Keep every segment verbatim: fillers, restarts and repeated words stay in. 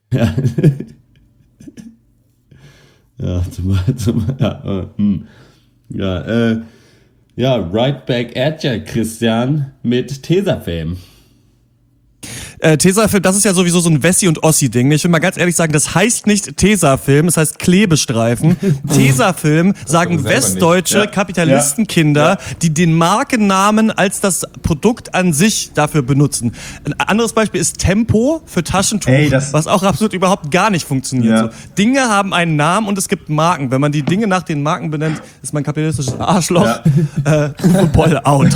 Ja. Ja, zum, zum, ja, äh, hm. ja, äh, ja, right back at ya, Christian, mit Tesafilm. Äh, Tesafilm, das ist ja sowieso so ein Wessi- und Ossi-Ding. Ich will mal ganz ehrlich sagen, das heißt nicht Tesafilm, es heißt Klebestreifen. Tesafilm sagen westdeutsche Ja. Kapitalistenkinder, Ja. die den Markennamen als das Produkt an sich dafür benutzen. Ein anderes Beispiel ist Tempo für Taschentuch, Ey, das- was auch absolut überhaupt gar nicht funktioniert. Ja. So, Dinge haben einen Namen und es gibt Marken. Wenn man die Dinge nach den Marken benennt, ist man kapitalistisches Arschloch. Äh, Uwe Boll out.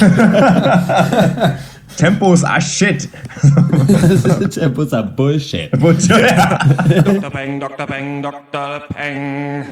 Tempo ist ah shit. Tempo ist ein Bullshit. Ja. Doktor Peng, Doktor Peng, Doktor Peng.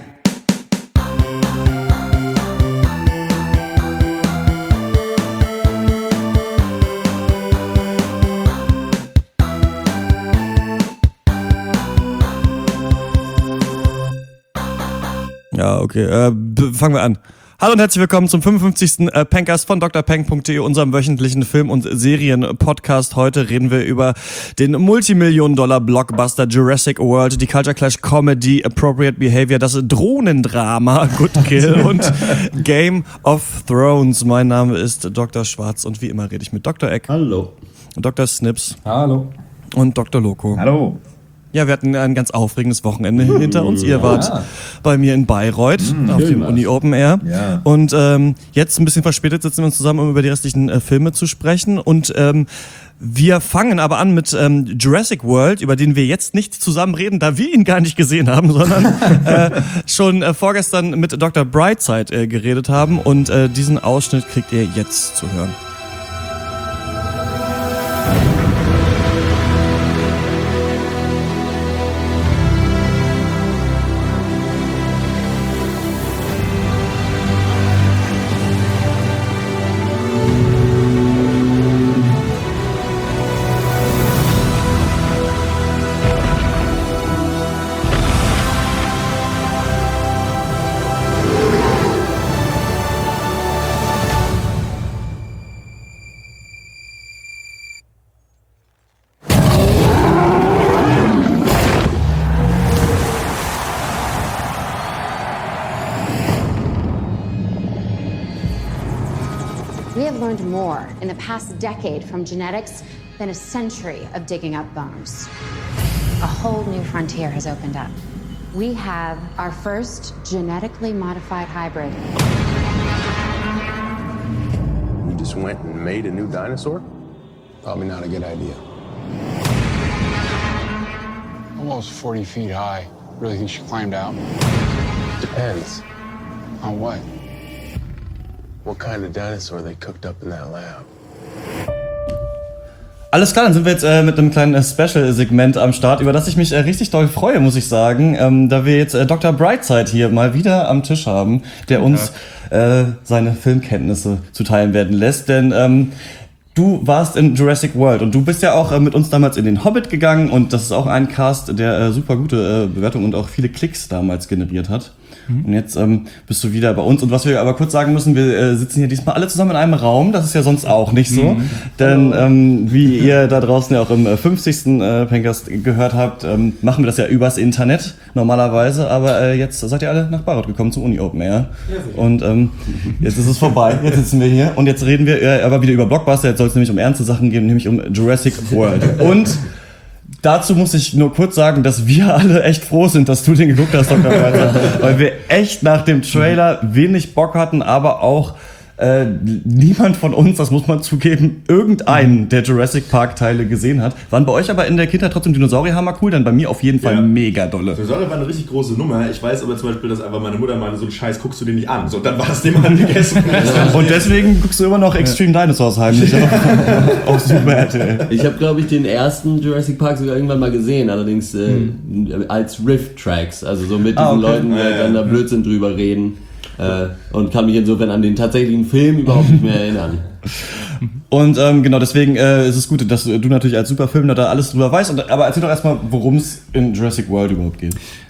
Ja, okay. Äh, b- fangen wir an. Hallo und herzlich willkommen zum fünfundfünfzigsten Äh, Pencast von d r peng punkt d e, unserem wöchentlichen Film- und Serien-Podcast. Heute reden wir über den Multimillionen-Dollar-Blockbuster Jurassic World, die Culture Clash Comedy, Appropriate Behavior, das Drohnendrama Good Kill und Game of Thrones. Mein Name ist Doktor Schwarz und wie immer rede ich mit Doktor Eck, Hallo. Doktor Snips Hallo. und Doktor Loco. Hallo. Ja, wir hatten ein ganz aufregendes Wochenende hinter uns. Ihr wart Ja. bei mir in Bayreuth auf schön dem war's. Uni Open Air. Ja. Und ähm, jetzt ein bisschen verspätet sitzen wir uns zusammen, um über die restlichen äh, Filme zu sprechen. Und ähm, wir fangen aber an mit ähm, Jurassic World, über den wir jetzt nicht zusammen reden, da wir ihn gar nicht gesehen haben, sondern äh, schon äh, vorgestern mit Doktor Brightside äh, geredet haben. Und äh, diesen Ausschnitt kriegt ihr jetzt zu hören. We have learned more in the past decade from genetics than a century of digging up bones. A whole new frontier has opened up. We have our first genetically modified hybrid. You just went and made a new dinosaur? Probably not a good idea. Almost forty feet high. Really think she climbed out? Depends. On what? What kind of dinosaur they cooked up in that lab? Alles klar, dann sind wir jetzt äh, mit einem kleinen äh, Special-Segment am Start, über das ich mich äh, richtig doll freue, muss ich sagen, ähm, da wir jetzt äh, Doktor Brightside hier mal wieder am Tisch haben, der uns äh, seine Filmkenntnisse zuteilen werden lässt, denn ähm, du warst in Jurassic World und du bist ja auch äh, mit uns damals in den Hobbit gegangen und das ist auch ein Cast, der äh, super gute äh, Bewertungen und auch viele Klicks damals generiert hat. Und jetzt ähm, bist du wieder bei uns. Und was wir aber kurz sagen müssen, wir äh, sitzen hier diesmal alle zusammen in einem Raum. Das ist ja sonst auch nicht so. Mhm. Denn ähm, wie ihr da draußen ja auch im äh, fünfzigsten Äh, Pencast gehört habt, ähm, machen wir das ja übers Internet normalerweise. Aber äh, jetzt seid ihr alle nach Bayreuth gekommen zum Uni Open Air. Ja, und ähm, jetzt ist es vorbei. Jetzt sitzen wir hier. Und jetzt reden wir äh, aber wieder über Blockbuster. Jetzt soll es nämlich um ernste Sachen gehen, nämlich um Jurassic World. Und dazu muss ich nur kurz sagen, dass wir alle echt froh sind, dass du den geguckt hast, Doktor Walter, weil wir echt nach dem Trailer wenig Bock hatten, aber auch äh, niemand von uns, das muss man zugeben, irgendeinen der Jurassic Park Teile gesehen hat. Waren bei euch aber in der Kindheit trotzdem Dinosaurierhammer cool? Dann bei mir auf jeden Fall Ja. mega dolle. Dinosaurier war eine richtig große Nummer. Ich weiß aber zum Beispiel, dass einfach meine Mutter meinte, so einen Scheiß guckst du dir nicht an. So, und dann war das Thema gegessen. Und deswegen guckst du immer noch Extreme Dinosaurs heimlich auf Super R T L. Ich habe, glaube ich, den ersten Jurassic Park sogar irgendwann mal gesehen, allerdings äh, hm. als Riff-Tracks, also so mit diesen Ah, okay. Leuten, die Ja, halt ja, dann da ja. Blödsinn drüber reden äh, und kann mich insofern an den tatsächlichen Film überhaupt nicht mehr erinnern. Und ähm, genau, deswegen äh, ist es gut, dass du natürlich als Superfilmer da alles drüber weißt. Und, aber erzähl doch erstmal, worum es in Jurassic World überhaupt geht.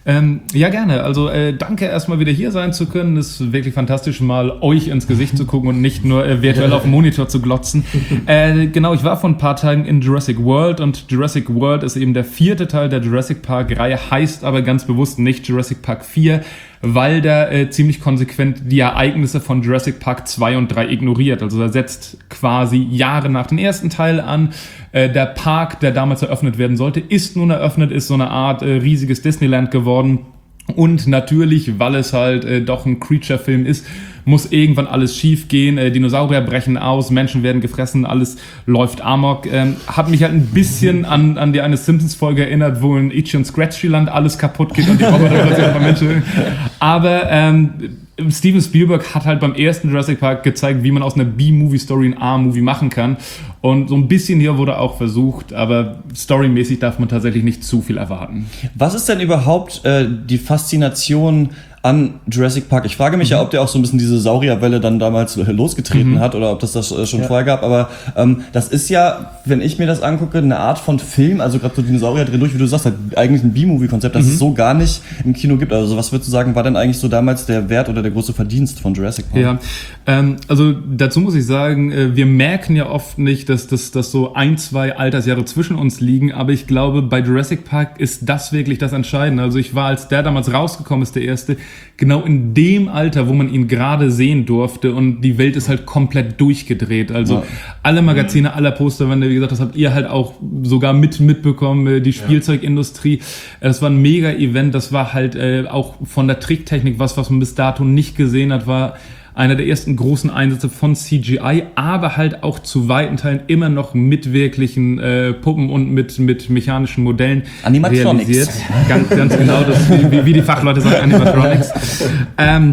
Ähm, ja, gerne. Also äh, danke erstmal wieder hier sein zu können. Es ist wirklich fantastisch, mal euch ins Gesicht zu gucken und nicht nur äh, virtuell auf dem Monitor zu glotzen. Äh, genau, ich war vor ein paar Tagen in Jurassic World und Jurassic World ist eben der vierte Teil der Jurassic Park-Reihe, heißt aber ganz bewusst nicht Jurassic Park vier, weil der äh, ziemlich konsequent die Ereignisse von Jurassic Park zwei und drei ignoriert. Also er setzt quasi Jahre nach dem ersten Teil an. Äh, der Park, der damals eröffnet werden sollte, ist nun eröffnet, ist so eine Art äh, riesiges Disneyland geworden. Und natürlich, weil es halt äh, doch ein Creature-Film ist, muss irgendwann alles schief gehen. Äh, Dinosaurier brechen aus, Menschen werden gefressen, alles läuft amok. Ähm, hat mich halt ein bisschen an, an die eine Simpsons-Folge erinnert, wo in Itchy und Scratchy-Land alles kaputt geht und die Roboter plötzlich von Menschen. Aber ähm, Steven Spielberg hat halt beim ersten Jurassic Park gezeigt, wie man aus einer B-Movie-Story ein A-Movie machen kann. Und so ein bisschen hier wurde auch versucht, aber storymäßig darf man tatsächlich nicht zu viel erwarten. Was ist denn überhaupt äh, die Faszination an Jurassic Park? Ich frage mich mhm. ja, ob der auch so ein bisschen diese Saurierwelle dann damals losgetreten mhm. hat oder ob das das äh, schon ja. vorher gab. Aber ähm, das ist ja, wenn ich mir das angucke, eine Art von Film, also gerade so Dinosaurier drehen durch, wie du sagst, halt eigentlich ein B-Movie-Konzept, das mhm. es so gar nicht im Kino gibt. Also was würdest du sagen, war denn eigentlich so damals der Wert oder der große Verdienst von Jurassic Park? Ja, ähm, also dazu muss ich sagen, äh, wir merken ja oft nicht, dass, dass, dass so ein, zwei Altersjahre zwischen uns liegen, aber ich glaube, bei Jurassic Park ist das wirklich das Entscheidende. Also ich war, als der damals rausgekommen ist, der erste, genau in dem Alter, wo man ihn gerade sehen durfte und die Welt ist halt komplett durchgedreht. Also ja. alle Magazine, alle Posterwände, wie gesagt, das habt ihr halt auch sogar mit mitbekommen, die Spielzeugindustrie. Das war ein Mega-Event, das war halt äh, auch von der Tricktechnik was, was man bis dato nicht gesehen hat, war einer der ersten großen Einsätze von C G I, aber halt auch zu weiten Teilen immer noch mit wirklichen äh, Puppen und mit, mit mechanischen Modellen realisiert. Ganz, ganz genau, das, wie, wie die Fachleute sagen, Animatronics. ähm,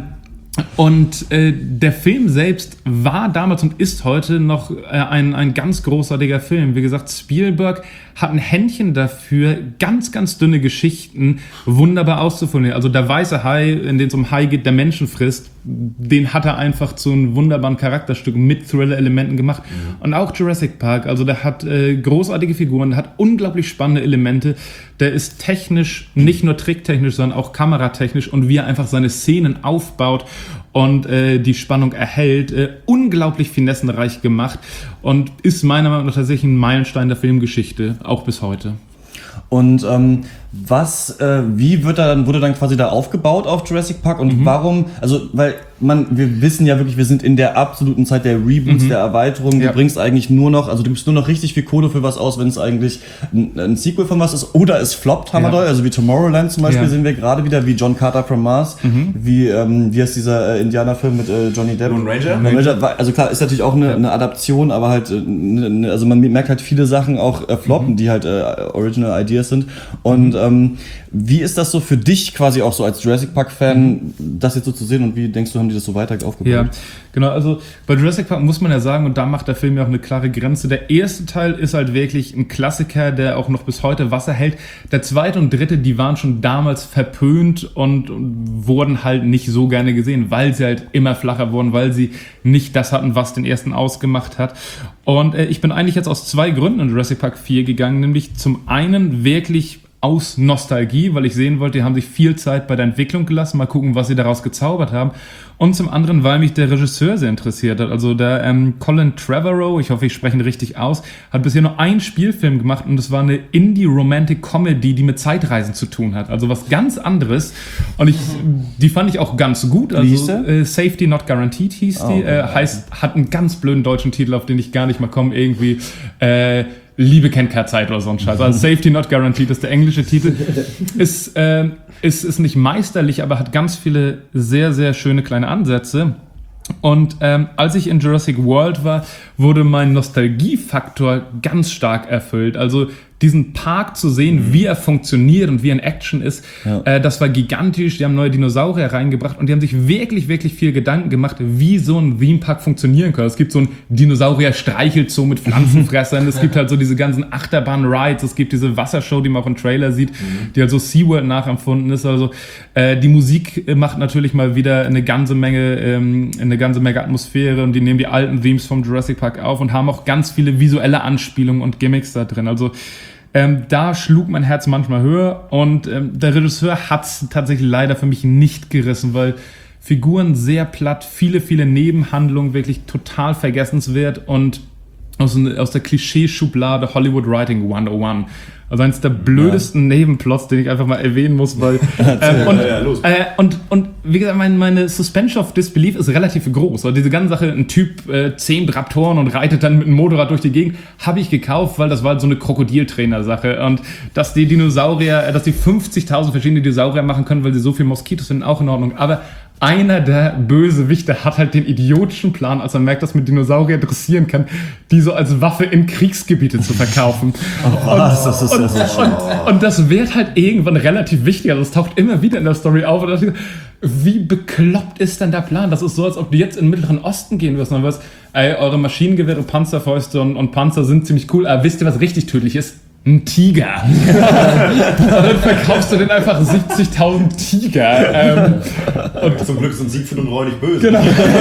Und äh, der Film selbst war damals und ist heute noch äh, ein, ein ganz großartiger Film. Wie gesagt, Spielberg hat ein Händchen dafür, ganz, ganz dünne Geschichten wunderbar auszuformulieren. Also der weiße Hai, in den es um Hai geht, der Menschen frisst, den hat er einfach zu einem wunderbaren Charakterstück mit Thriller-Elementen gemacht. Mhm. Und auch Jurassic Park, also der hat äh, großartige Figuren, der hat unglaublich spannende Elemente. Der ist technisch, nicht nur tricktechnisch, sondern auch kameratechnisch und wie er einfach seine Szenen aufbaut und äh, die Spannung erhält, äh, unglaublich finessenreich gemacht und ist meiner Meinung nach tatsächlich ein Meilenstein der Filmgeschichte, auch bis heute. Und ähm, was, äh, wie wird da dann, wurde dann quasi da aufgebaut auf Jurassic Park und mhm. warum, also, weil man, wir wissen ja wirklich, wir sind in der absoluten Zeit der Reboots, mhm. der Erweiterung, ja. du bringst eigentlich nur noch, also du gibst nur noch richtig viel Kohle für was aus, wenn es eigentlich ein, ein Sequel von was ist oder es floppt, hammerdoll, ja. also wie Tomorrowland zum Beispiel ja. sehen wir gerade wieder, wie John Carter from Mars, mhm. wie, ähm, wie heißt dieser äh, Indianerfilm mit äh, Johnny Depp? Lone Ranger? Lone Ranger, also klar, ist natürlich auch eine, eine Adaption, aber halt, äh, ne, also man merkt halt viele Sachen auch äh, floppen, mhm. die halt äh, Original Ideas sind und ähm, wie ist das so für dich quasi auch so als Jurassic Park-Fan, mhm. das jetzt so zu sehen und wie denkst du, haben die das so weiter aufgebaut? Ja, genau, also bei Jurassic Park muss man ja sagen, und da macht der Film ja auch eine klare Grenze, der erste Teil ist halt wirklich ein Klassiker, der auch noch bis heute Wasser hält. Der zweite und dritte, die waren schon damals verpönt und, und wurden halt nicht so gerne gesehen, weil sie halt immer flacher wurden, weil sie nicht das hatten, was den ersten ausgemacht hat. Und äh, ich bin eigentlich jetzt aus zwei Gründen in Jurassic Park vier gegangen, nämlich zum einen wirklich aus Nostalgie, weil ich sehen wollte, die haben sich viel Zeit bei der Entwicklung gelassen, mal gucken, was sie daraus gezaubert haben. Und zum anderen, weil mich der Regisseur sehr interessiert hat. Also der ähm, Colin Trevorrow, ich hoffe, ich spreche ihn richtig aus, hat bisher nur einen Spielfilm gemacht und das war eine Indie-Romantic-Comedy, die mit Zeitreisen zu tun hat. Also was ganz anderes. Und ich, die fand ich auch ganz gut. Also, Wie hieß der? Äh, Safety Not Guaranteed hieß oh, die. Äh, heißt, hat einen ganz blöden deutschen Titel, auf den ich gar nicht mal komme. Irgendwie äh, Liebe kennt keine Zeit oder so ein Scheiß. Also Safety Not Guaranteed ist der englische Titel. Ist, äh, ist, ist nicht meisterlich, aber hat ganz viele sehr, sehr schöne kleine Ansätze. Und ähm, als ich in Jurassic World war, wurde mein Nostalgiefaktor ganz stark erfüllt. Also diesen Park zu sehen, mhm. wie er funktioniert und wie er in Action ist, ja. äh, das war gigantisch. Die haben neue Dinosaurier reingebracht und die haben sich wirklich, wirklich viel Gedanken gemacht, wie so ein Theme-Park funktionieren kann. Es gibt so ein Dinosaurier-Streichelzoo mit Pflanzenfressern, es gibt halt so diese ganzen Achterbahn-Rides, es gibt diese Wassershow, die man auch im Trailer sieht, mhm. die halt so SeaWorld nachempfunden ist. Also äh, die Musik macht natürlich mal wieder eine ganze Menge, ähm, eine ganze Menge Atmosphäre und die nehmen die alten Themes vom Jurassic Park auf und haben auch ganz viele visuelle Anspielungen und Gimmicks da drin. Also Ähm, da schlug mein Herz manchmal höher und ähm, der Regisseur hat es tatsächlich leider für mich nicht gerissen, weil Figuren sehr platt, viele, viele Nebenhandlungen wirklich total vergessenswert und aus, aus der Klischee-Schublade Hollywood Writing hundertundeins. Also eines der blödesten ja. Nebenplots, den ich einfach mal erwähnen muss, weil ähm, und, ja, ja, äh, und und wie gesagt, meine, meine Suspension of Disbelief ist relativ groß. Also diese ganze Sache, ein Typ äh, zehn Raptoren und reitet dann mit einem Motorrad durch die Gegend, habe ich gekauft, weil das war halt so eine Krokodiltrainer-Sache und dass die Dinosaurier, äh, dass die fünfzigtausend verschiedene Dinosaurier machen können, weil sie so viele Moskitos sind, auch in Ordnung. Aber einer der Bösewichte hat halt den idiotischen Plan, als er merkt, dass man Dinosaurier dressieren kann, die so als Waffe in Kriegsgebiete zu verkaufen. Oh, was? Das ist und, ja so und, und, und das wird halt irgendwann relativ wichtig. Also es taucht immer wieder in der Story auf. Und dachte, wie bekloppt ist denn der Plan? Das ist so, als ob du jetzt in den Mittleren Osten gehen wirst und dann wirst, ey, eure Maschinengewehre, Panzerfäuste und, und Panzer sind ziemlich cool, aber wisst ihr, was richtig tödlich ist? Ein Tiger. Und dann verkaufst du den einfach siebzigtausend Tiger. Ähm, und zum Glück sind Siegfried und Roy nicht böse. Genau.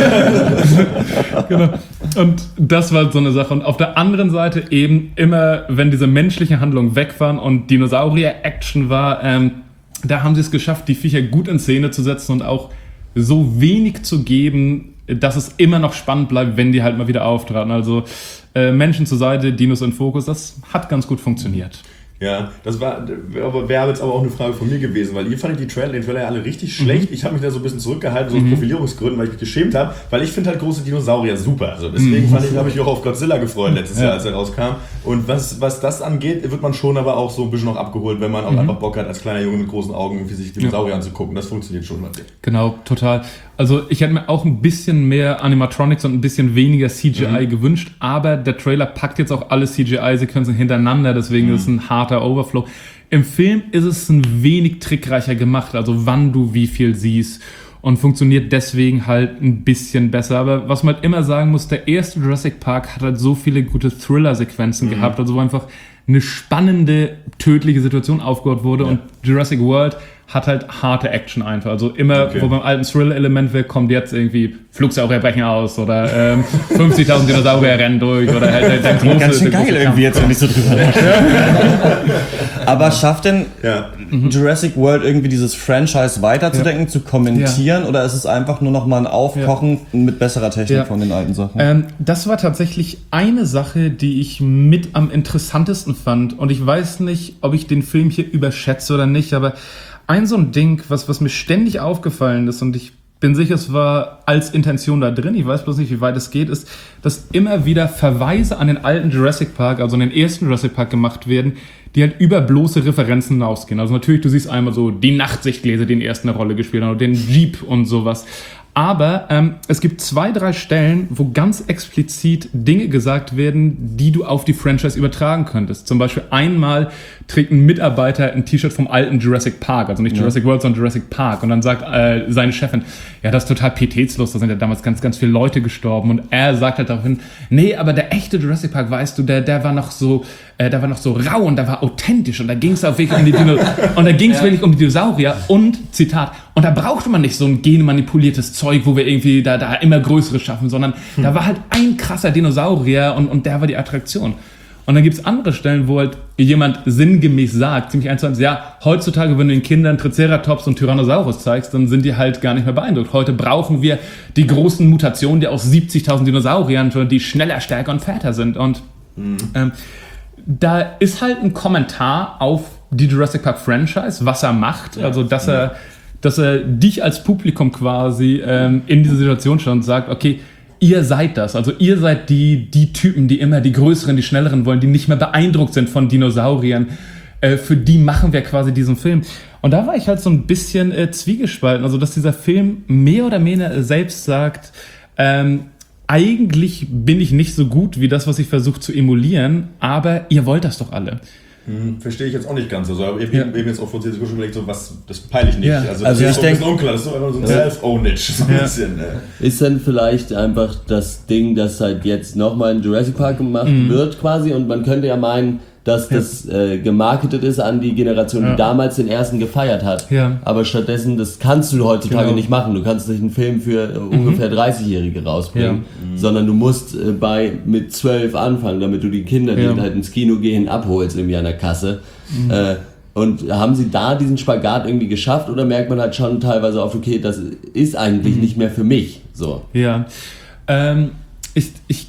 Genau. Und das war so eine Sache. Und auf der anderen Seite eben immer, wenn diese menschlichen Handlungen weg waren und Dinosaurier-Action war, ähm, da haben sie es geschafft, die Viecher gut in Szene zu setzen und auch so wenig zu geben, dass es immer noch spannend bleibt, wenn die halt mal wieder auftraten. Also äh, Menschen zur Seite, Dinos in Fokus, das hat ganz gut funktioniert. Ja, das war, wäre jetzt aber auch eine Frage von mir gewesen, weil ihr fandet die Trailer, den Trailer ja alle richtig schlecht. Mhm. Ich habe mich da so ein bisschen zurückgehalten, so aus mhm. Profilierungsgründen, weil ich mich geschämt habe, weil ich finde halt große Dinosaurier super. Also deswegen mhm. fand ich, habe ich mich auch auf Godzilla gefreut letztes ja. Jahr, als er rauskam. Und was, was das angeht, wird man schon aber auch so ein bisschen noch abgeholt, wenn man auch mhm. einfach Bock hat, als kleiner Junge mit großen Augen irgendwie sich Dinosaurier ja. anzugucken. Das funktioniert schon mal. Genau, total. Also ich hätte mir auch ein bisschen mehr Animatronics und ein bisschen weniger C G I mhm. gewünscht, aber der Trailer packt jetzt auch alle C G I-Sequenzen hintereinander, deswegen mhm. ist es ein harter Overflow. Im Film ist es ein wenig trickreicher gemacht, also wann du wie viel siehst und funktioniert deswegen halt ein bisschen besser. Aber was man halt immer sagen muss, der erste Jurassic Park hat halt so viele gute Thriller-Sequenzen mhm. gehabt, also wo einfach eine spannende, tödliche Situation aufgebaut wurde ja. und Jurassic World hat halt harte Action einfach. Also immer, okay. wo beim alten Thrill-Element wäre, kommt jetzt irgendwie Flugsaurier brechen aus oder ähm, fünfzigtausend Dinosaurier rennen durch oder halt der, der große... Ganz schön geil irgendwie jetzt, wenn ich so drüber nachdenke. Aber schafft denn ja. Jurassic World irgendwie dieses Franchise weiterzudenken, ja. zu kommentieren ja. oder ist es einfach nur noch mal ein Aufkochen ja. mit besserer Technik ja. von den alten Sachen? Ähm, das war tatsächlich eine Sache, die ich mit am interessantesten fand und ich weiß nicht, ob ich den Film hier überschätze oder nicht, aber ein so ein Ding, was, was mir ständig aufgefallen ist und ich bin sicher, es war als Intention da drin, ich weiß bloß nicht, wie weit es geht, ist, dass immer wieder Verweise an den alten Jurassic Park, also an den ersten Jurassic Park gemacht werden, die halt über bloße Referenzen hinausgehen. Also natürlich, du siehst einmal so die Nachtsichtgläser, die in der ersten Rolle gespielt haben, oder den Jeep und sowas. Aber ähm, es gibt zwei, drei Stellen, wo ganz explizit Dinge gesagt werden, die du auf die Franchise übertragen könntest. Zum Beispiel einmal trägt ein Mitarbeiter ein T-Shirt vom alten Jurassic Park, also nicht Jurassic ja. World, sondern Jurassic Park. Und dann sagt äh, seine Chefin, ja, das ist total pietätslos, da sind ja damals ganz, ganz viele Leute gestorben. Und er sagt halt daraufhin, nee, aber der echte Jurassic Park, weißt du, der, der war noch so, äh, der war noch so rau und der war authentisch und da ging es auch wirklich um die Dinosaurier. Und da ging es ja. wirklich um die Dinosaurier und, Zitat, und da brauchte man nicht so ein genmanipuliertes Zeug, wo wir irgendwie da, da immer Größeres schaffen, sondern hm. da war halt ein krasser Dinosaurier und, und der war die Attraktion. Und dann gibt es andere Stellen, wo halt jemand sinngemäß sagt, ziemlich eins zu eins, ja, heutzutage, wenn du den Kindern Triceratops und Tyrannosaurus zeigst, dann sind die halt gar nicht mehr beeindruckt. Heute brauchen wir die großen Mutationen, die aus siebzigtausend Dinosauriern, die schneller, stärker und fetter sind. Und mhm. ähm, da ist halt ein Kommentar auf die Jurassic Park Franchise, was er macht, ja. also dass er, dass er dich als Publikum quasi ähm, in diese Situation stellt und sagt, okay, ihr seid das, also ihr seid die, die Typen, die immer die Größeren, die Schnelleren wollen, die nicht mehr beeindruckt sind von Dinosauriern. Äh, für die machen wir quasi diesen Film. Und da war ich halt so ein bisschen äh, zwiegespalten, also dass dieser Film mehr oder weniger selbst sagt, ähm, eigentlich bin ich nicht so gut wie das, was ich versuche zu emulieren, aber ihr wollt das doch alle. Hm, verstehe ich jetzt auch nicht ganz. Also ich habe ja. eben jetzt auch vor zehn Sekunden schon überlegt, so was, das peile ich nicht. Ja. Also, also das ich ist denke, so ein bisschen unklar, das ist so einfach so ein ja. Self-Ownage. So ein ja. bisschen, äh. Ist dann vielleicht einfach das Ding, dass halt jetzt nochmal in Jurassic Park gemacht mhm. wird quasi und man könnte ja meinen, dass das äh, gemarketet ist an die Generation, Ja. die damals den ersten gefeiert hat. Ja. Aber stattdessen, das kannst du heutzutage Genau. nicht machen. Du kannst nicht einen Film für äh, ungefähr dreißigjährige rausbringen, sondern du musst äh, bei mit zwölf anfangen, damit du die Kinder, die Ja. halt ins Kino gehen, abholst irgendwie an der Kasse. Äh, und haben sie da diesen Spagat irgendwie geschafft oder merkt man halt schon teilweise auf, okay, das ist eigentlich nicht mehr für mich. So. Ja, ähm, ich, ich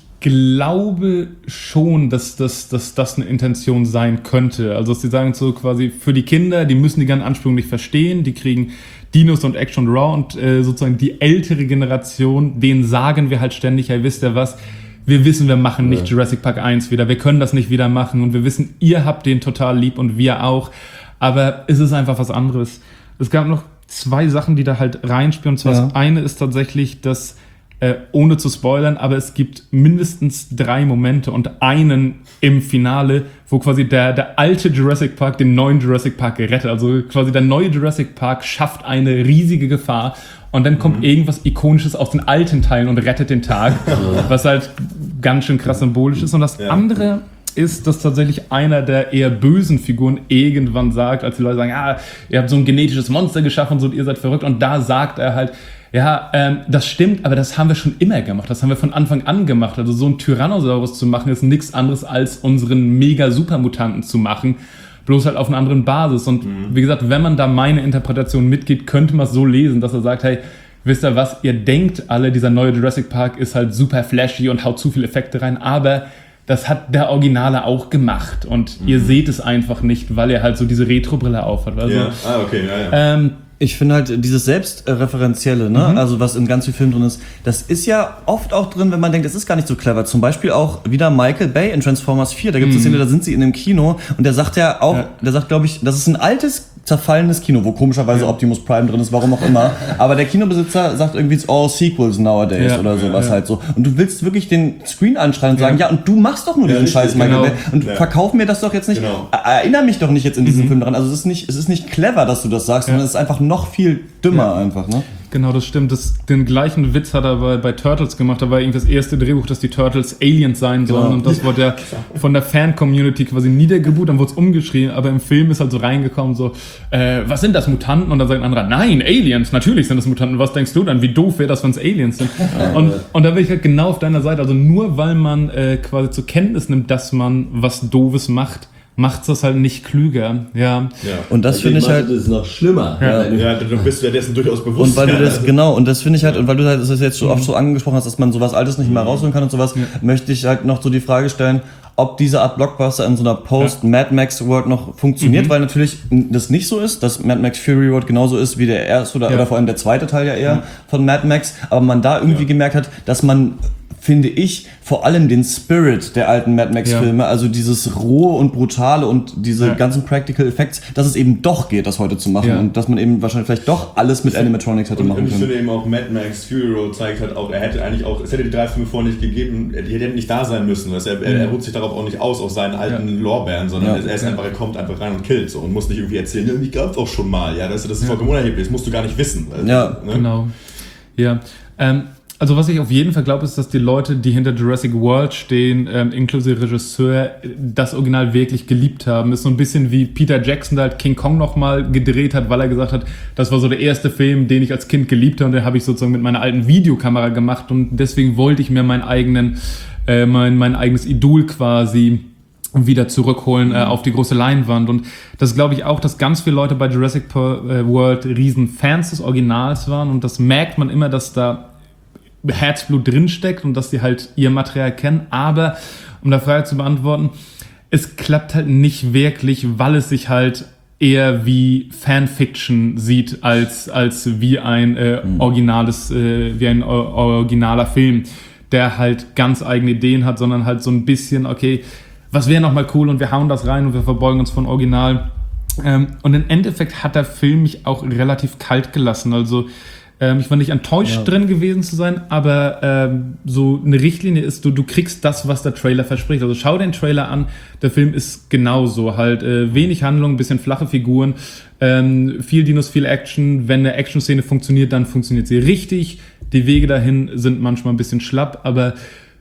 glaube schon, dass das, dass das eine Intention sein könnte. Also, dass sie sagen so quasi, für die Kinder, die müssen die ganzen Anspielungen nicht verstehen, die kriegen Dinos und Action Raw und äh, sozusagen die ältere Generation, denen sagen wir halt ständig, hey, wisst ihr was, wir wissen, wir machen nicht ja. Jurassic Park eins wieder, wir können das nicht wieder machen und wir wissen, ihr habt den total lieb und wir auch, aber es ist einfach was anderes. Es gab noch zwei Sachen, die da halt reinspielen, und zwar Ja. das eine ist tatsächlich, dass Äh, ohne zu spoilern, aber es gibt mindestens drei Momente und einen im Finale, wo quasi der, der alte Jurassic Park den neuen Jurassic Park gerettet. Also quasi der neue Jurassic Park schafft eine riesige Gefahr und dann kommt mhm. irgendwas Ikonisches aus den alten Teilen und rettet den Tag, was halt ganz schön krass symbolisch ist. Und das Ja. andere ist, dass tatsächlich einer der eher bösen Figuren irgendwann sagt, als die Leute sagen, ah, ihr habt so ein genetisches Monster geschaffen und ihr seid verrückt. Und da sagt er halt, ja, ähm, das stimmt, aber das haben wir schon immer gemacht. Das haben wir von Anfang an gemacht. Also so ein Tyrannosaurus zu machen, ist nichts anderes als unseren Mega-Supermutanten zu machen. Bloß halt auf einer anderen Basis. Und mhm. wie gesagt, wenn man da meine Interpretation mitgeht, könnte man es so lesen, dass er sagt, hey, wisst ihr was, ihr denkt alle, dieser neue Jurassic Park ist halt super flashy und haut zu viele Effekte rein, aber das hat der Originale auch gemacht. Und mhm. ihr seht es einfach nicht, weil er halt so diese Retro-Brille aufhat. Also, ja. Ah, okay, ja, ja. Ähm, Ich finde halt dieses Selbstreferenzielle, ne? Mhm. Also was in ganz vielen Filmen drin ist, das ist ja oft auch drin, wenn man denkt, das ist gar nicht so clever. Zum Beispiel auch wieder Michael Bay in Transformers vier. Da gibt es Mhm. eine Szene, da sind sie in einem Kino und der sagt ja auch, Ja. der sagt, glaube ich, das ist ein altes, zerfallenes Kino, wo komischerweise Ja. Optimus Prime drin ist, warum auch immer. Aber der Kinobesitzer sagt irgendwie, it's all sequels nowadays Ja. oder sowas Ja. halt so. Und du willst wirklich den Screen anschreien und sagen, Ja. ja, und du machst doch nur Ja, diesen richtig, Scheiß, Michael genau. Bay. Und Ja. verkauf mir das doch jetzt nicht. Genau. Erinnere mich doch nicht jetzt in diesem Mhm. Film dran. Also es ist nicht, es ist nicht clever, dass du das sagst, Ja. sondern es ist einfach noch viel dümmer Ja. einfach, ne? Genau, das stimmt. Das, den gleichen Witz hat er bei, bei Turtles gemacht. Da war irgendwie das erste Drehbuch, dass die Turtles Aliens sein sollen. Genau. Und das wurde ja von der Fan-Community quasi niedergebuht. Dann wurde es umgeschrieben. Aber im Film ist halt so reingekommen, so, äh, was sind das, Mutanten? Und dann sagt ein anderer, nein, Aliens, natürlich sind das Mutanten. Was denkst du dann? Wie doof wäre das, wenn es Aliens sind? Und, und da bin ich halt genau auf deiner Seite. Also nur weil man äh, quasi zur Kenntnis nimmt, dass man was Doofes macht, macht's das halt nicht klüger. Ja. Ja. Und das Deswegen finde ich macht halt. Das ist noch schlimmer. Ja. Wenn du- Ja, du bist ja dessen durchaus bewusst. Und weil du ja. das, genau, und das finde ich halt, und weil du halt das jetzt so oft so angesprochen hast, dass man sowas Altes nicht mehr rausholen kann und sowas, möchte ich halt noch so die Frage stellen, ob diese Art Blockbuster in so einer Post-Mad Max-World noch funktioniert, Mhm. weil natürlich das nicht so ist, dass Mad Max Fury Road genauso ist wie der erste oder, Ja. oder vor allem der zweite Teil ja eher von Mad Max, aber man da irgendwie Ja. gemerkt hat, dass man, finde ich, vor allem den Spirit der alten Mad Max-Filme, Ja. also dieses rohe und brutale und diese Ja. ganzen Practical Effects, dass es eben doch geht, das heute zu machen Ja. und dass man eben wahrscheinlich vielleicht doch alles mit Animatronics hätte Und, machen und ich können. finde eben auch Mad Max Fury Road zeigt halt auch, er hätte eigentlich auch, es hätte die drei Filme vorher nicht gegeben, die hätten nicht da sein müssen. Weißt du, er, er, er ruht sich darauf auch nicht aus, aus seinen alten Lorbeeren, sondern Ja. er ist einfach, er kommt einfach rein und killt so und muss nicht irgendwie erzählen, ja, ich gab's auch schon mal. Ja, das, das ist vollkommen unerheblich, das musst du gar nicht wissen. Also, Ja, ne? Genau. Ja. Ähm, also was ich auf jeden Fall glaube, ist, dass die Leute, die hinter Jurassic World stehen, ähm, inklusive Regisseur, das Original wirklich geliebt haben. Ist so ein bisschen wie Peter Jackson, der halt King Kong nochmal gedreht hat, weil er gesagt hat, das war so der erste Film, den ich als Kind geliebt habe und den habe ich sozusagen mit meiner alten Videokamera gemacht und deswegen wollte ich mir meinen eigenen, äh, mein, mein eigenes Idol quasi wieder zurückholen äh, auf die große Leinwand. Und das glaube ich auch, dass ganz viele Leute bei Jurassic World riesen Fans des Originals waren und das merkt man immer, dass da Herzblut drinsteckt und dass die halt ihr Material kennen. Aber, um da Frage zu beantworten, es klappt halt nicht wirklich, weil es sich halt eher wie Fanfiction sieht, als, als wie ein äh, originales, äh, wie ein o- originaler Film, der halt ganz eigene Ideen hat, sondern halt so ein bisschen, okay, was wäre nochmal cool und wir hauen das rein und wir verbeugen uns von Original. Ähm, und im Endeffekt hat der Film mich auch relativ kalt gelassen. Also ähm, ich war nicht enttäuscht Ja. drin gewesen zu sein, aber ähm, so eine Richtlinie ist, du, du kriegst das, was der Trailer verspricht. Also schau den Trailer an, der Film ist genauso. Halt äh, wenig Handlung, ein bisschen flache Figuren, ähm, viel Dinos, viel Action. Wenn eine Action-Szene funktioniert, dann funktioniert sie richtig. Die Wege dahin sind manchmal ein bisschen schlapp, aber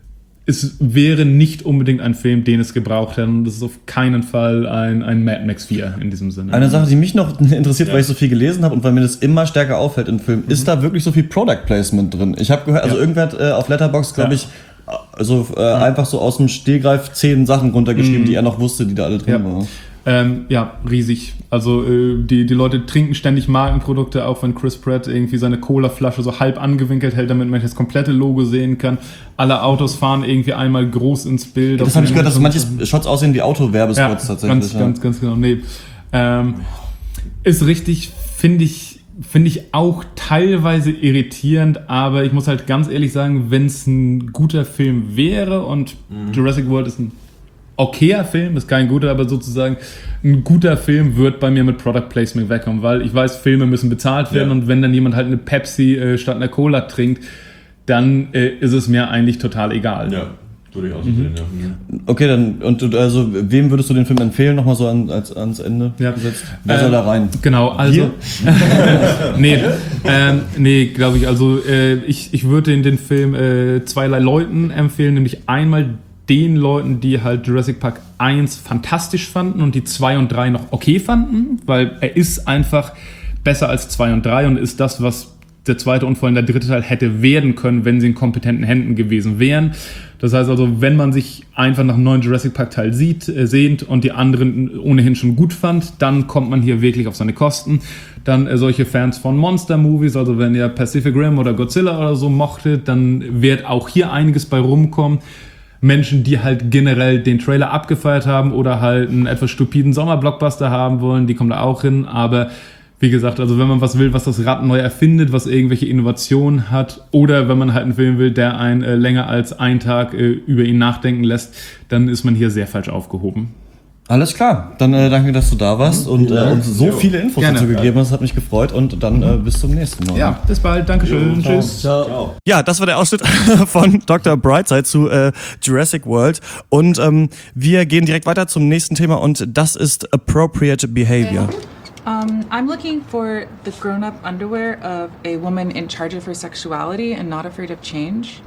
es wäre nicht unbedingt ein Film, den es gebraucht hätte. Und das ist auf keinen Fall ein, ein Mad Max vier in diesem Sinne. Eine Sache, die mich noch interessiert, Ja. weil ich so viel gelesen habe und weil mir das immer stärker auffällt in Filmen, mhm. ist da wirklich so viel Product Placement drin? Ich habe gehört, also Ja. irgendwer hat äh, auf Letterboxd, glaube Ja. ich, also äh, ja. einfach so aus dem Stehgreif zehn Sachen runtergeschrieben, mhm. die er noch wusste, die da alle drin Ja. waren. Ähm, ja, riesig. Also äh, die, die Leute trinken ständig Markenprodukte, auch wenn Chris Pratt irgendwie seine Cola-Flasche so halb angewinkelt hält, damit man das komplette Logo sehen kann. Alle Autos fahren irgendwie einmal groß ins Bild. Das habe ich gehört, dass manche Shots aussehen wie Autowerbespots ja, tatsächlich. Ganz, ja. ganz, ganz genau. Nee. Ähm, ist richtig, finde ich, finde ich auch teilweise irritierend, aber ich muss halt ganz ehrlich sagen, wenn es ein guter Film wäre und mhm. Jurassic World ist ein okayer Film, ist kein guter, aber sozusagen ein guter Film wird bei mir mit Product Placement wegkommen, weil ich weiß, Filme müssen bezahlt werden ja. und wenn dann jemand halt eine Pepsi äh, statt einer Cola trinkt, dann äh, ist es mir eigentlich total egal. Ja, würde ich auch so mhm. sehen, ja. Okay, dann, und du, also, wem würdest du den Film empfehlen, nochmal so an, als, ans Ende ja. gesetzt? Wer äh, soll da rein? Genau, also, nee, ähm, nee, glaube ich, also, äh, ich, ich würde den, den Film äh, zweierlei Leuten empfehlen, nämlich einmal den Leuten, die halt Jurassic Park eins fantastisch fanden und die zwei und drei noch okay fanden, weil er ist einfach besser als zwei und drei und ist das, was der zweite und vor allem der dritte Teil hätte werden können, wenn sie in kompetenten Händen gewesen wären. Das heißt also, wenn man sich einfach nach einem neuen Jurassic Park Teil sieht, äh, sehnt und die anderen ohnehin schon gut fand, dann kommt man hier wirklich auf seine Kosten. Dann äh, solche Fans von Monster-Movies, also wenn ihr Pacific Rim oder Godzilla oder so mochtet, dann wird auch hier einiges bei rumkommen. Menschen, die halt generell den Trailer abgefeiert haben oder halt einen etwas stupiden Sommerblockbuster haben wollen, die kommen da auch hin. Aber wie gesagt, also wenn man was will, was das Rad neu erfindet, was irgendwelche Innovationen hat oder wenn man halt einen Film will, der einen äh, länger als einen Tag äh, über ihn nachdenken lässt, dann ist man hier sehr falsch aufgehoben. Alles klar, dann äh, danke, dass du da warst und äh, uns so viele Infos Gerne. dazu gegeben hast. Hat mich gefreut und dann äh, bis zum nächsten Mal. Ja, bis bald. Dankeschön. Jo, Tschüss. Ciao. Ciao. Ja, das war der Ausschnitt von Doktor Brightside zu äh, Jurassic World. Und ähm, wir gehen direkt weiter zum nächsten Thema und das ist Appropriate Behavior. Um, I'm looking for the grown-up underwear of a woman in charge of her sexuality and not afraid of change.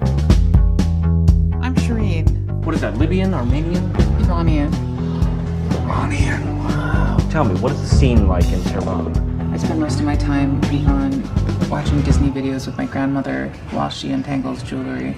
I'm Shireen. What is that, Libyan, Armenian? Iranian. Iranian, wow. Tell me, what is the scene like in Tehran? I spend most of my time in Iran watching Disney videos with my grandmother while she entangles jewelry.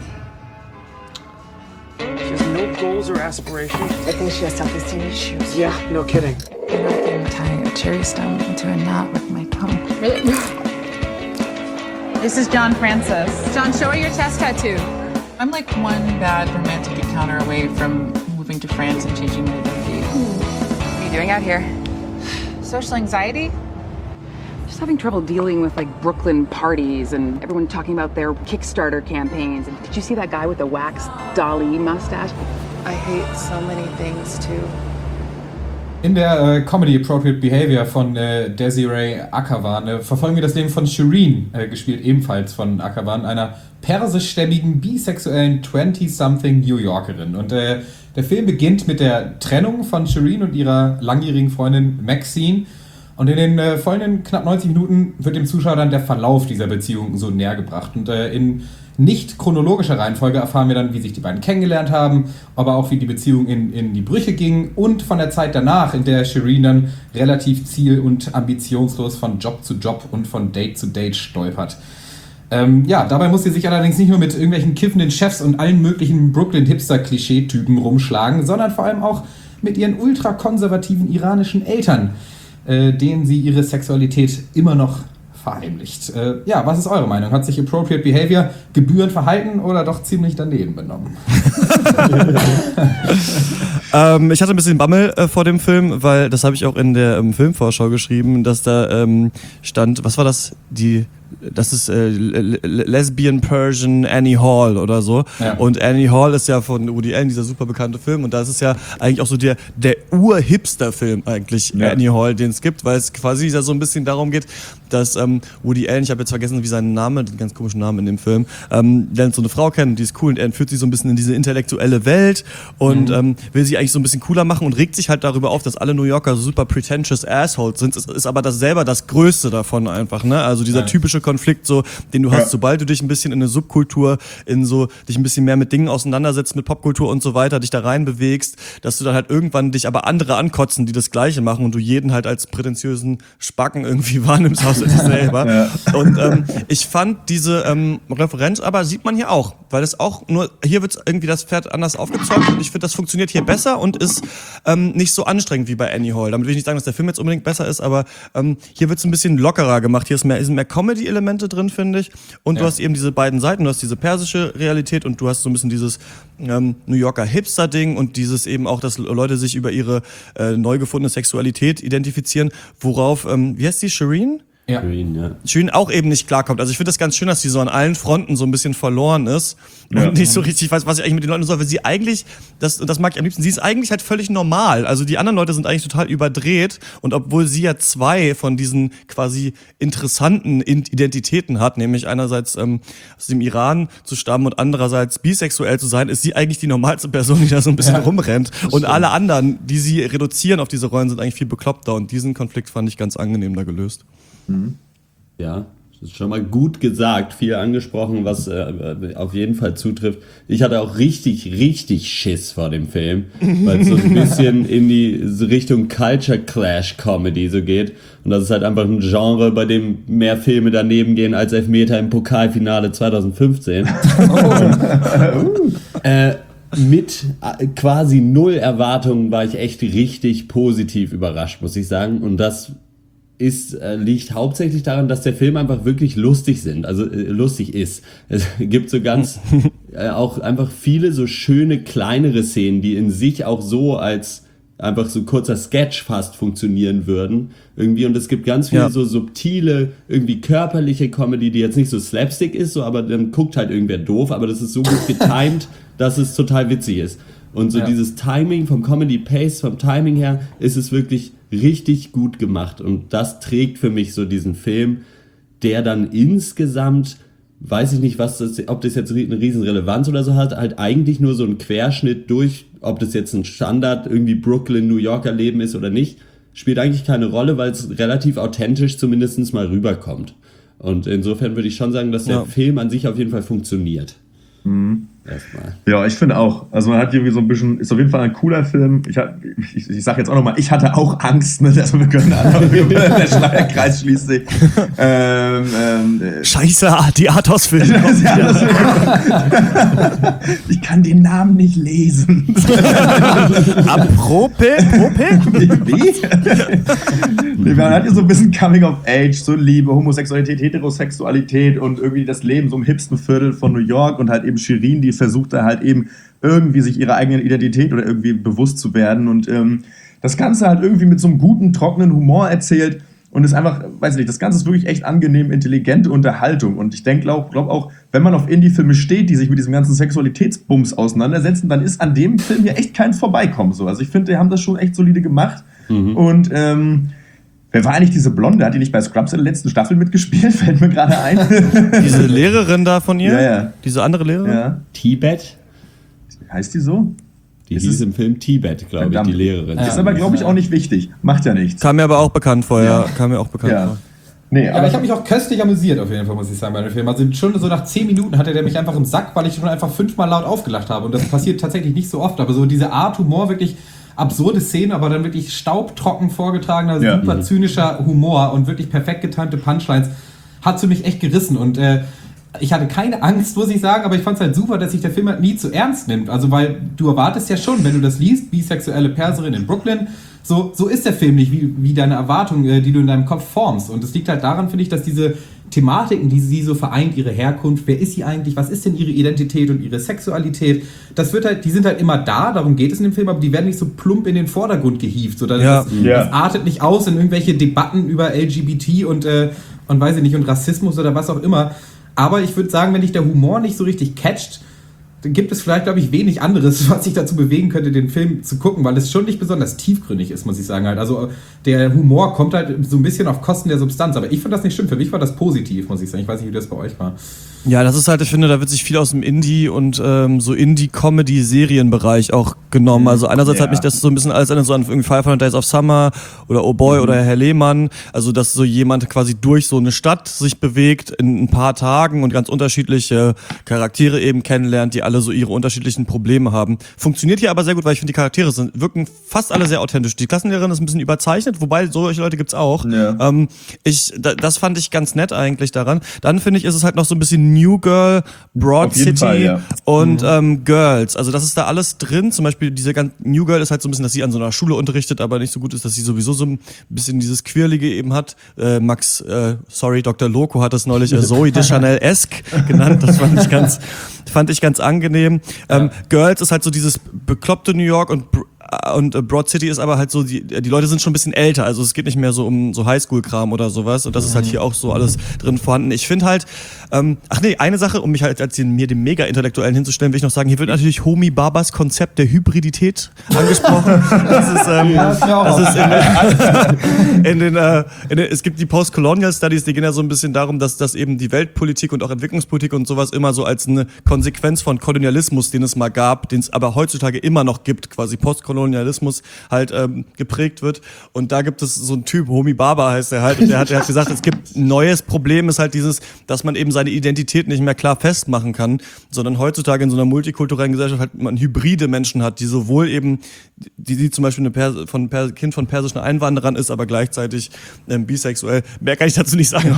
She has no goals or aspirations? I think she has self-esteem issues. Yeah, no kidding. And I can tie a cherry stem into a knot with my tongue. Really? This is John Francis. John, show her your chest tattoo. I'm like one bad romantic encounter away from moving to France and changing my identity. What are you doing out here? Social anxiety? Just having trouble dealing with like Brooklyn parties and everyone talking about their Kickstarter campaigns. And did you see that guy with the wax Dali mustache? I hate so many things too. In der äh, Comedy Appropriate Behavior von äh, Desiree Akhavan äh, verfolgen wir das Leben von Shireen, äh, gespielt ebenfalls von Akhavan, einer persischstämmigen, bisexuellen twenty-something New Yorkerin. Und äh, der Film beginnt mit der Trennung von Shireen und ihrer langjährigen Freundin Maxine. Und in den äh, folgenden knapp neunzig Minuten wird dem Zuschauer dann der Verlauf dieser Beziehung so näher gebracht. Und äh, in nicht chronologischer Reihenfolge erfahren wir dann, wie sich die beiden kennengelernt haben, aber auch wie die Beziehung in, in die Brüche ging und von der Zeit danach, in der Shireen dann relativ ziel- und ambitionslos von Job zu Job und von Date zu Date stolpert. Ähm, ja, dabei muss sie sich allerdings nicht nur mit irgendwelchen kiffenden Chefs und allen möglichen Brooklyn-Hipster-Klischee-Typen rumschlagen, sondern vor allem auch mit ihren ultrakonservativen iranischen Eltern, äh, denen sie ihre Sexualität immer noch verheimlicht. Äh, ja, was ist eure Meinung? Hat sich Appropriate Behavior gebührend verhalten oder doch ziemlich daneben benommen? ähm, ich hatte ein bisschen Bammel äh, vor dem Film, weil das habe ich auch in der ähm, Filmvorschau geschrieben, dass da ähm, stand, was war das? Die Das ist äh, Lesbian Persian Annie Hall oder so. Ja. Und Annie Hall ist ja von Woody Allen, dieser super bekannte Film. Und das ist ja eigentlich auch so der, der Ur-Hipster-Film eigentlich, ja. Annie Hall, den es gibt, weil es quasi ja so ein bisschen darum geht, dass ähm, Woody Allen, ich habe jetzt vergessen, wie sein Name, den ganz komischen Namen in dem Film, ähm, lernt so eine Frau kennen, die ist cool und er entführt sie so ein bisschen in diese intellektuelle Welt und mhm. ähm, will sie eigentlich so ein bisschen cooler machen und regt sich halt darüber auf, dass alle New Yorker so super pretentious Assholes sind. Es ist aber das selber das Größte davon einfach, ne? Also dieser ja. typische typische Konflikt, so, den du hast, Ja. sobald du dich ein bisschen in eine Subkultur, in so, dich ein bisschen mehr mit Dingen auseinandersetzt, mit Popkultur und so weiter, dich da rein bewegst, dass du dann halt irgendwann dich aber andere ankotzen, die das Gleiche machen und du jeden halt als prätentiösen Spacken irgendwie wahrnimmst, außer dich selber. Ja. Und ähm, ich fand diese ähm, Referenz aber, sieht man hier auch, weil es auch nur, hier wird irgendwie das Pferd anders aufgezäumt und ich finde, das funktioniert hier besser und ist ähm, nicht so anstrengend wie bei Annie Hall. Damit will ich nicht sagen, dass der Film jetzt unbedingt besser ist, aber ähm, hier wird es ein bisschen lockerer gemacht. Hier ist mehr, sind mehr Comedy-Elemente drin, finde ich. Und Ja. du hast eben diese beiden Seiten. Du hast diese persische Realität und du hast so ein bisschen dieses ähm, New Yorker Hipster-Ding und dieses eben auch, dass Leute sich über ihre äh, neu gefundene Sexualität identifizieren, worauf, ähm, wie heißt die, Shireen? Ja. Green, ja. Shireen auch eben nicht klarkommt. Also ich finde das ganz schön, dass sie so an allen Fronten so ein bisschen verloren ist und Ja. nicht so richtig weiß, was ich eigentlich mit den Leuten soll. Weil sie eigentlich, das, und das mag ich am liebsten, sie ist eigentlich halt völlig normal. Also die anderen Leute sind eigentlich total überdreht und obwohl sie ja zwei von diesen quasi interessanten Identitäten hat, nämlich einerseits ähm, aus dem Iran zu stammen und andererseits bisexuell zu sein, ist sie eigentlich die normalste Person, die da so ein bisschen Ja, rumrennt. Und alle anderen, die sie reduzieren auf diese Rollen, sind eigentlich viel bekloppter und diesen Konflikt fand ich ganz angenehm da gelöst. Ja, das ist schon mal gut gesagt, viel angesprochen, was äh, auf jeden Fall zutrifft. Ich hatte auch richtig, richtig Schiss vor dem Film, weil es so ein bisschen in die Richtung Culture Clash Comedy so geht. Und das ist halt einfach ein Genre, bei dem mehr Filme daneben gehen als Elfmeter im Pokalfinale zwanzig fünfzehn. äh, mit äh, quasi null Erwartungen war ich echt richtig positiv überrascht, muss ich sagen. Und das ist, äh, liegt hauptsächlich daran, dass der Film einfach wirklich lustig sind, also äh, lustig ist. Es gibt so ganz äh, auch einfach viele so schöne kleinere Szenen, die in sich auch so als einfach so kurzer Sketch fast funktionieren würden irgendwie, und es gibt ganz viele Ja. so subtile, irgendwie körperliche Comedy, die jetzt nicht so Slapstick ist, so, aber dann guckt halt irgendwer doof, aber das ist so gut getimed, dass es total witzig ist. Und so Ja. dieses Timing vom Comedy Pace, vom Timing her, ist es wirklich richtig gut gemacht. Und das trägt für mich so diesen Film, der dann insgesamt, weiß ich nicht, was das, ob das jetzt eine riesen Relevanz oder so hat, halt eigentlich nur so ein Querschnitt durch, ob das jetzt ein Standard irgendwie Brooklyn, New Yorker Leben ist oder nicht, spielt eigentlich keine Rolle, weil es relativ authentisch zumindest mal rüberkommt. Und insofern würde ich schon sagen, dass der Ja. Film an sich auf jeden Fall funktioniert. Mhm. Erstmal. Ja, ich finde auch. Also man hat irgendwie so ein bisschen, ist auf jeden Fall ein cooler Film. Ich, hab- ich, ich sag jetzt auch nochmal, ich hatte auch Angst, ne, dass wir können alle, der Schleierkreis schließt sich. Ähm, ähm, äh, Scheiße, die Athos-Filme. ja, das- ich kann den Namen nicht lesen. Aprope? Prope? Wie? Nee, man hat hier so ein bisschen Coming of Age, so Liebe, Homosexualität, Heterosexualität und irgendwie das Leben so im hipsten Viertel von New York und halt eben Shirin, die versucht da halt eben irgendwie sich ihrer eigenen Identität oder irgendwie bewusst zu werden und ähm, das Ganze halt irgendwie mit so einem guten, trockenen Humor erzählt und ist einfach, weiß ich nicht, das Ganze ist wirklich echt angenehm, intelligente Unterhaltung und ich denke, glaube glaub auch, wenn man auf Indie-Filme steht, die sich mit diesem ganzen Sexualitätsbums auseinandersetzen, dann ist an dem Film hier echt kein Vorbeikommen so. Also ich finde, die haben das schon echt solide gemacht und ähm, wer war eigentlich diese Blonde? Hat die nicht bei Scrubs in der letzten Staffel mitgespielt? Fällt mir gerade ein. Diese Lehrerin da von ihr? Ja, ja. Diese andere Lehrerin? Ja. Tibet? Heißt die so? Die Ist hieß es- im Film Tibet, glaube ich, Verdammt. die Lehrerin. Ist aber, glaube ich, auch nicht wichtig. Macht ja nichts. Kam mir aber auch bekannt vor, ja. Kam mir auch bekannt Ja. vor. Nee, Ja, aber ich habe mich auch köstlich amüsiert, auf jeden Fall, muss ich sagen, bei dem Film. Also schon so nach zehn Minuten hatte der mich einfach im Sack, weil ich schon einfach fünfmal laut aufgelacht habe. Und das passiert tatsächlich nicht so oft. Aber so diese Art Humor, wirklich absurde Szenen, aber dann wirklich staubtrocken vorgetragener, Ja. super zynischer Humor und wirklich perfekt getimte Punchlines, hat für mich echt gerissen. Und äh, ich hatte keine Angst, muss ich sagen, aber ich fand es halt super, dass sich der Film halt nie zu ernst nimmt. Also, weil du erwartest ja schon, wenn du das liest, bisexuelle Perserin in Brooklyn, so, so ist der Film nicht, wie, wie deine Erwartungen, äh, die du in deinem Kopf formst. Und es liegt halt daran, finde ich, dass diese Thematiken, die sie so vereint, ihre Herkunft, wer ist sie eigentlich, was ist denn ihre Identität und ihre Sexualität, das wird halt, die sind halt immer da, darum geht es in dem Film, aber die werden nicht so plump in den Vordergrund gehievt. So, das, Ja. das, Ja. das artet nicht aus in irgendwelche Debatten über L G B T und, äh, und weiß ich nicht, und Rassismus oder was auch immer. Aber ich würde sagen, wenn dich der Humor nicht so richtig catcht, gibt es vielleicht, glaube ich, wenig anderes, was sich dazu bewegen könnte, den Film zu gucken, weil es schon nicht besonders tiefgründig ist, muss ich sagen. Halt. Also der Humor kommt halt so ein bisschen auf Kosten der Substanz, aber ich fand das nicht schlimm. Für mich war das positiv, muss ich sagen. Ich weiß nicht, wie das bei euch war. Ja, das ist halt, ich finde, da wird sich viel aus dem Indie- und ähm, so Indie-Comedy-Serienbereich auch genommen. Also einerseits ja. hat mich das so ein bisschen alles an so an irgendwie Five Hundred Days of Summer oder Oh Boy mhm. oder Herr Lehmann. Also dass so jemand quasi durch so eine Stadt sich bewegt in ein paar Tagen und ganz unterschiedliche Charaktere eben kennenlernt, die alle so ihre unterschiedlichen Probleme haben. Funktioniert hier aber sehr gut, weil ich finde, die Charaktere sind, wirken fast alle sehr authentisch. Die Klassenlehrerin ist ein bisschen überzeichnet, wobei solche Leute gibt's auch. Ja. Ähm, ich, da, das fand ich ganz nett eigentlich daran. Dann finde ich, ist es halt noch so ein bisschen New Girl, Broad City Fall, ja. und mhm. ähm, Girls. Also das ist da alles drin. Zum Beispiel diese ganze New Girl ist halt so ein bisschen, dass sie an so einer Schule unterrichtet, aber nicht so gut ist, dass sie sowieso so ein bisschen dieses Quirlige eben hat. Äh, Max, äh, sorry, Doktor Loco hat es neulich äh, Zoe Deschanel-esque genannt. Das fand ich ganz, fand ich ganz angenehm. Ähm, ja. Girls ist halt so dieses bekloppte New York und Und Broad City ist aber halt so, die, die Leute sind schon ein bisschen älter, also es geht nicht mehr so um so Highschool-Kram oder sowas und das ist halt hier auch so alles drin vorhanden. Ich finde halt, ähm, ach nee, eine Sache, um mich halt als den, mir dem Mega-Intellektuellen hinzustellen, will ich noch sagen, hier wird natürlich Homi Babas Konzept der Hybridität angesprochen. Das ist, ähm, das ist in, in, den, äh, in den, es gibt die Post-Colonial Studies, die gehen ja so ein bisschen darum, dass, dass eben die Weltpolitik und auch Entwicklungspolitik und sowas immer so als eine Konsequenz von Kolonialismus, den es mal gab, den es aber heutzutage immer noch gibt, quasi Post-Colonial Kolonialismus halt ähm, geprägt wird. Und da gibt es so einen Typ, Homi Baba heißt er halt, und der hat, der hat gesagt, es gibt ein neues Problem, ist halt dieses, dass man eben seine Identität nicht mehr klar festmachen kann, sondern heutzutage in so einer multikulturellen Gesellschaft halt man hybride Menschen hat, die sowohl eben, die, die zum Beispiel eine Pers- von Pers- Kind von persischen Einwanderern ist, aber gleichzeitig ähm, bisexuell. Mehr kann ich dazu nicht sagen.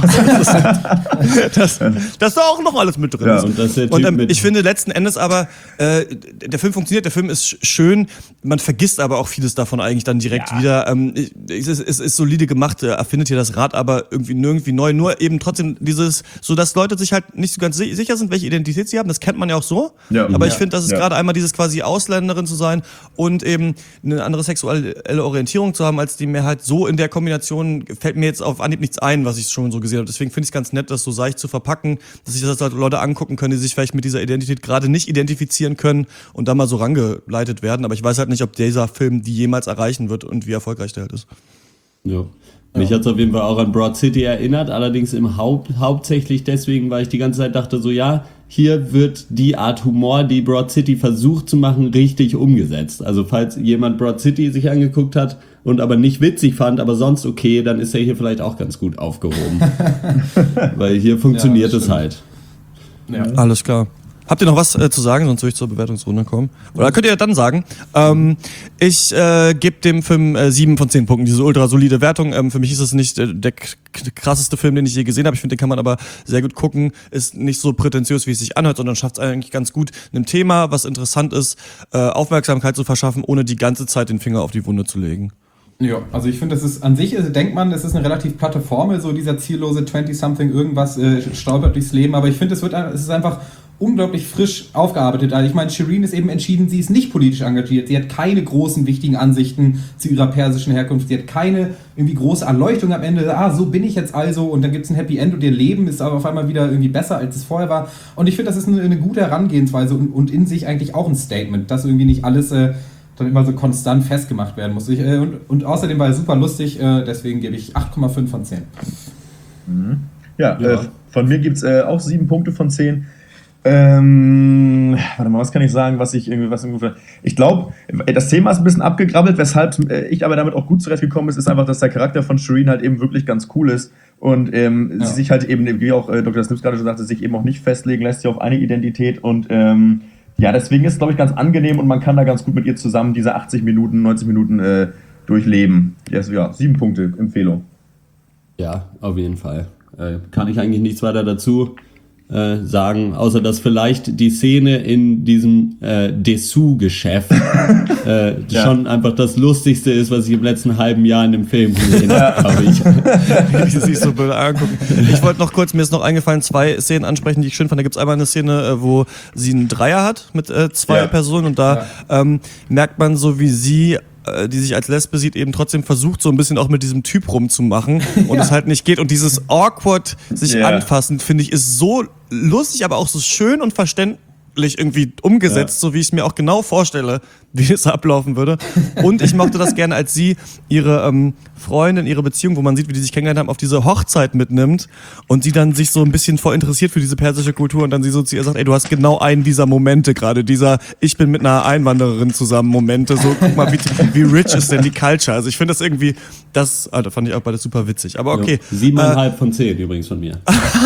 das, das, das ist da auch noch alles mit drin. Ja, und das und ähm, ich finde letzten Endes aber, äh, der Film funktioniert, der Film ist schön, man vergisst aber auch vieles davon eigentlich dann direkt ja. wieder. Ähm, es, ist, es ist solide gemacht, erfindet hier das Rad aber irgendwie nirgendwie neu. Nur eben trotzdem dieses, so dass Leute sich halt nicht so ganz sicher sind, welche Identität sie haben. Das kennt man ja auch so. Ja. Aber ich finde, das ist ja. gerade einmal dieses quasi Ausländerin zu sein und eben eine andere sexuelle Orientierung zu haben als die Mehrheit. So in der Kombination fällt mir jetzt auf Anhieb nichts ein, was ich schon so gesehen habe. Deswegen finde ich es ganz nett, das so seicht zu verpacken, dass sich das halt Leute angucken können, die sich vielleicht mit dieser Identität gerade nicht identifizieren können und da mal so rangeleitet werden. Aber ich weiß halt nicht, ob dieser Film die jemals erreichen wird und wie erfolgreich der halt ist. Ja. Mich ja. hat es auf jeden Fall auch an Broad City erinnert, allerdings im Haupt, hauptsächlich deswegen, weil ich die ganze Zeit dachte, so ja, hier wird die Art Humor, die Broad City versucht zu machen, richtig umgesetzt. Also falls jemand Broad City sich angeguckt hat und aber nicht witzig fand, aber sonst okay, dann ist er hier vielleicht auch ganz gut aufgehoben. Weil hier funktioniert ja, es halt. Ja. Alles klar. Habt ihr noch was äh, zu sagen, sonst würde ich zur Bewertungsrunde kommen? Oder könnt ihr dann sagen? Ähm, ich äh, gebe dem Film äh, sieben von zehn Punkten, diese ultra solide Wertung. Ähm, für mich ist es nicht äh, der k- krasseste Film, den ich je gesehen habe. Ich finde, den kann man aber sehr gut gucken. Ist nicht so prätentiös, wie es sich anhört, sondern schafft es eigentlich ganz gut, einem Thema, was interessant ist, äh, Aufmerksamkeit zu verschaffen, ohne die ganze Zeit den Finger auf die Wunde zu legen. Ja, also ich finde, das ist an sich, denkt man, das ist eine relativ platte Formel, so dieser ziellose zwanzig-something irgendwas äh, stolpert durchs Leben, aber ich finde, es wird, es ist einfach unglaublich frisch aufgearbeitet. Also ich meine, Shireen ist eben entschieden, sie ist nicht politisch engagiert. Sie hat keine großen, wichtigen Ansichten zu ihrer persischen Herkunft. Sie hat keine irgendwie große Erleuchtung am Ende. Ah, so bin ich jetzt also und dann gibt es ein Happy End und ihr Leben ist aber auf einmal wieder irgendwie besser, als es vorher war. Und ich finde, das ist eine, eine gute Herangehensweise und, und in sich eigentlich auch ein Statement, dass irgendwie nicht alles äh, dann immer so konstant festgemacht werden muss. Ich, äh, und, und außerdem war er super lustig, äh, deswegen gebe ich acht Komma fünf von zehn. Mhm. Ja, ja. Äh, von mir gibt es äh, auch sieben Punkte von zehn. Ähm, warte mal, was kann ich sagen, was ich irgendwie, was irgendwie, ich glaube, das Thema ist ein bisschen abgegrabbelt, weshalb ich aber damit auch gut zurechtgekommen ist, ist einfach, dass der Charakter von Shireen halt eben wirklich ganz cool ist und ähm, ja. sie sich halt eben, wie auch äh, Doktor Snips gerade schon sagte, sich eben auch nicht festlegen lässt, hier auf eine Identität und ähm, ja, deswegen ist es, glaube ich, ganz angenehm und man kann da ganz gut mit ihr zusammen diese achtzig Minuten, neunzig Minuten äh, durchleben. Yes, ja, sieben Punkte, Empfehlung. Ja, auf jeden Fall. Äh, kann ich eigentlich nichts weiter dazu Äh, sagen, außer dass vielleicht die Szene in diesem äh, Dessous-Geschäft äh, ja. schon einfach das Lustigste ist, was ich im letzten halben Jahr in dem Film gesehen habe. Aber ich ich sich so blöd angucken. Ich wollte noch kurz, mir ist noch eingefallen, zwei Szenen ansprechen, die ich schön fand. Da gibt es einmal eine Szene, wo sie einen Dreier hat mit äh, zwei ja. Personen und da ja. ähm, merkt man so, wie sie die sich als Lesbe sieht, eben trotzdem versucht, so ein bisschen auch mit diesem Typ rumzumachen und ja. es halt nicht geht. Und dieses awkward sich yeah. anfassen, finde ich, ist so lustig, aber auch so schön und verständ, irgendwie umgesetzt, ja. so wie ich es mir auch genau vorstelle, wie es ablaufen würde. Und ich mochte das gerne, als sie ihre ähm, Freundin, ihre Beziehung, wo man sieht, wie die sich kennengelernt haben, auf diese Hochzeit mitnimmt und sie dann sich so ein bisschen voll interessiert für diese persische Kultur und dann sie so zu ihr sagt, ey, du hast genau einen dieser Momente gerade, dieser ich bin mit einer Einwandererin zusammen Momente, so guck mal, wie, wie rich ist denn die Culture. Also ich finde das irgendwie, das, ah, da fand ich auch beides super witzig. Aber okay. Jo, siebeneinhalb äh, von zehn übrigens von mir.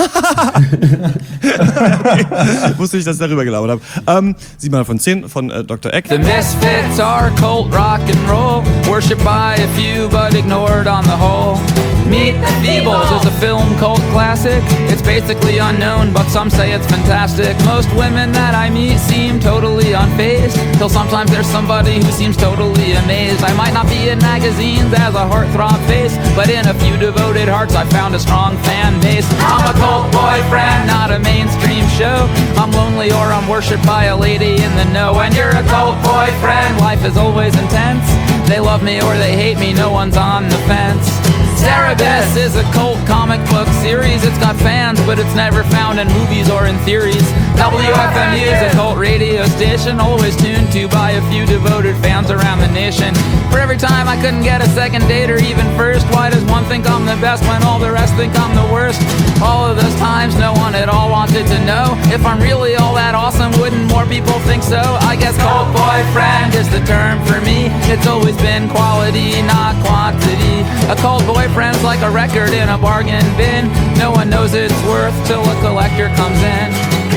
Okay. Wusste ich, dass ich darüber gelabert habe. Ähm, siebeneinhalb von zehn von äh, Doktor Eck. The Misfits are cult rock and roll, worshipped by a few but ignored on the whole. Meet the Feebles is a film cult classic. It's basically unknown, but some say it's fantastic. Most women that I meet seem totally unfazed, till sometimes there's somebody who seems totally amazed. I might not be in magazines as a heartthrob face, but in a few devoted hearts I found a strong fan base. I'm a cult boyfriend, not a mainstream show. I'm lonely or I'm worshipped by a lady in the know. When you're a cult boyfriend, life is always intense. They love me or they hate me, no one's on the fence. Cerebus is a cult comic book series. It's got fans, but it's never found in movies or in theories. W F M U is a cult radio station, always tuned to by a few devoted fans around the nation. For every time I couldn't get a second date or even first, why does one think I'm the best when all the rest think I'm the worst? All of those times no one at all wanted to know if I'm really all that awesome, wouldn't more people think so? I guess cult boyfriend is the term for me. It's always been quality, not quantity. A cult boyfriend's like a record in a bargain bin. No one knows its worth till a collector comes in.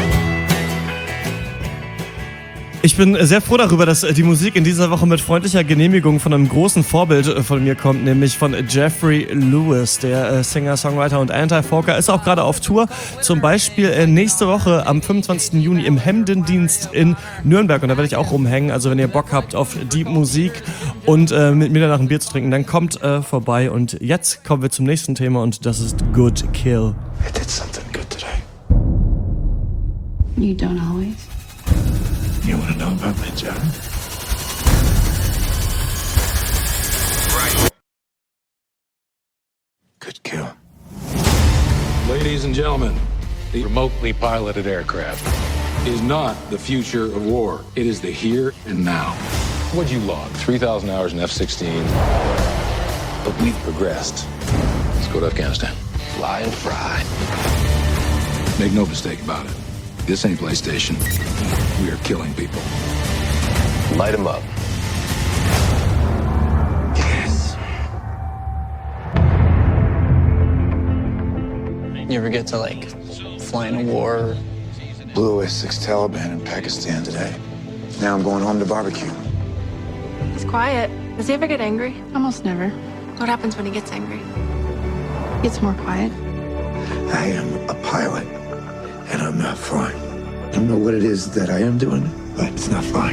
Ich bin sehr froh darüber, dass die Musik in dieser Woche mit freundlicher Genehmigung von einem großen Vorbild von mir kommt, nämlich von Jeffrey Lewis, der Singer, Songwriter und Anti-Folker, ist auch gerade auf Tour, zum Beispiel nächste Woche am fünfundzwanzigsten Juni im Hemdendienst in Nürnberg und da werde ich auch rumhängen, also wenn ihr Bock habt auf die Musik und äh, mit mir danach ein Bier zu trinken, dann kommt äh, vorbei und jetzt kommen wir zum nächsten Thema und das ist Good Kill. I did something good today. You don't always. You want to know about my job? Right. Good kill. Ladies and gentlemen, the remotely piloted aircraft is not the future of war. It is the here and now. What'd you log? three thousand hours in F sixteen. But we've progressed. Let's go to Afghanistan. Fly and fry. Make no mistake about it. This ain't PlayStation. We are killing people. Light them up. Yes. You ever get to, like, fly in a war? Blew away six Taliban in Pakistan today. Now I'm going home to barbecue. He's quiet. Does he ever get angry? Almost never. What happens when he gets angry? He gets more quiet. I am a pilot, and I'm not flying. I don't know what it is that I am doing, but it's not flying.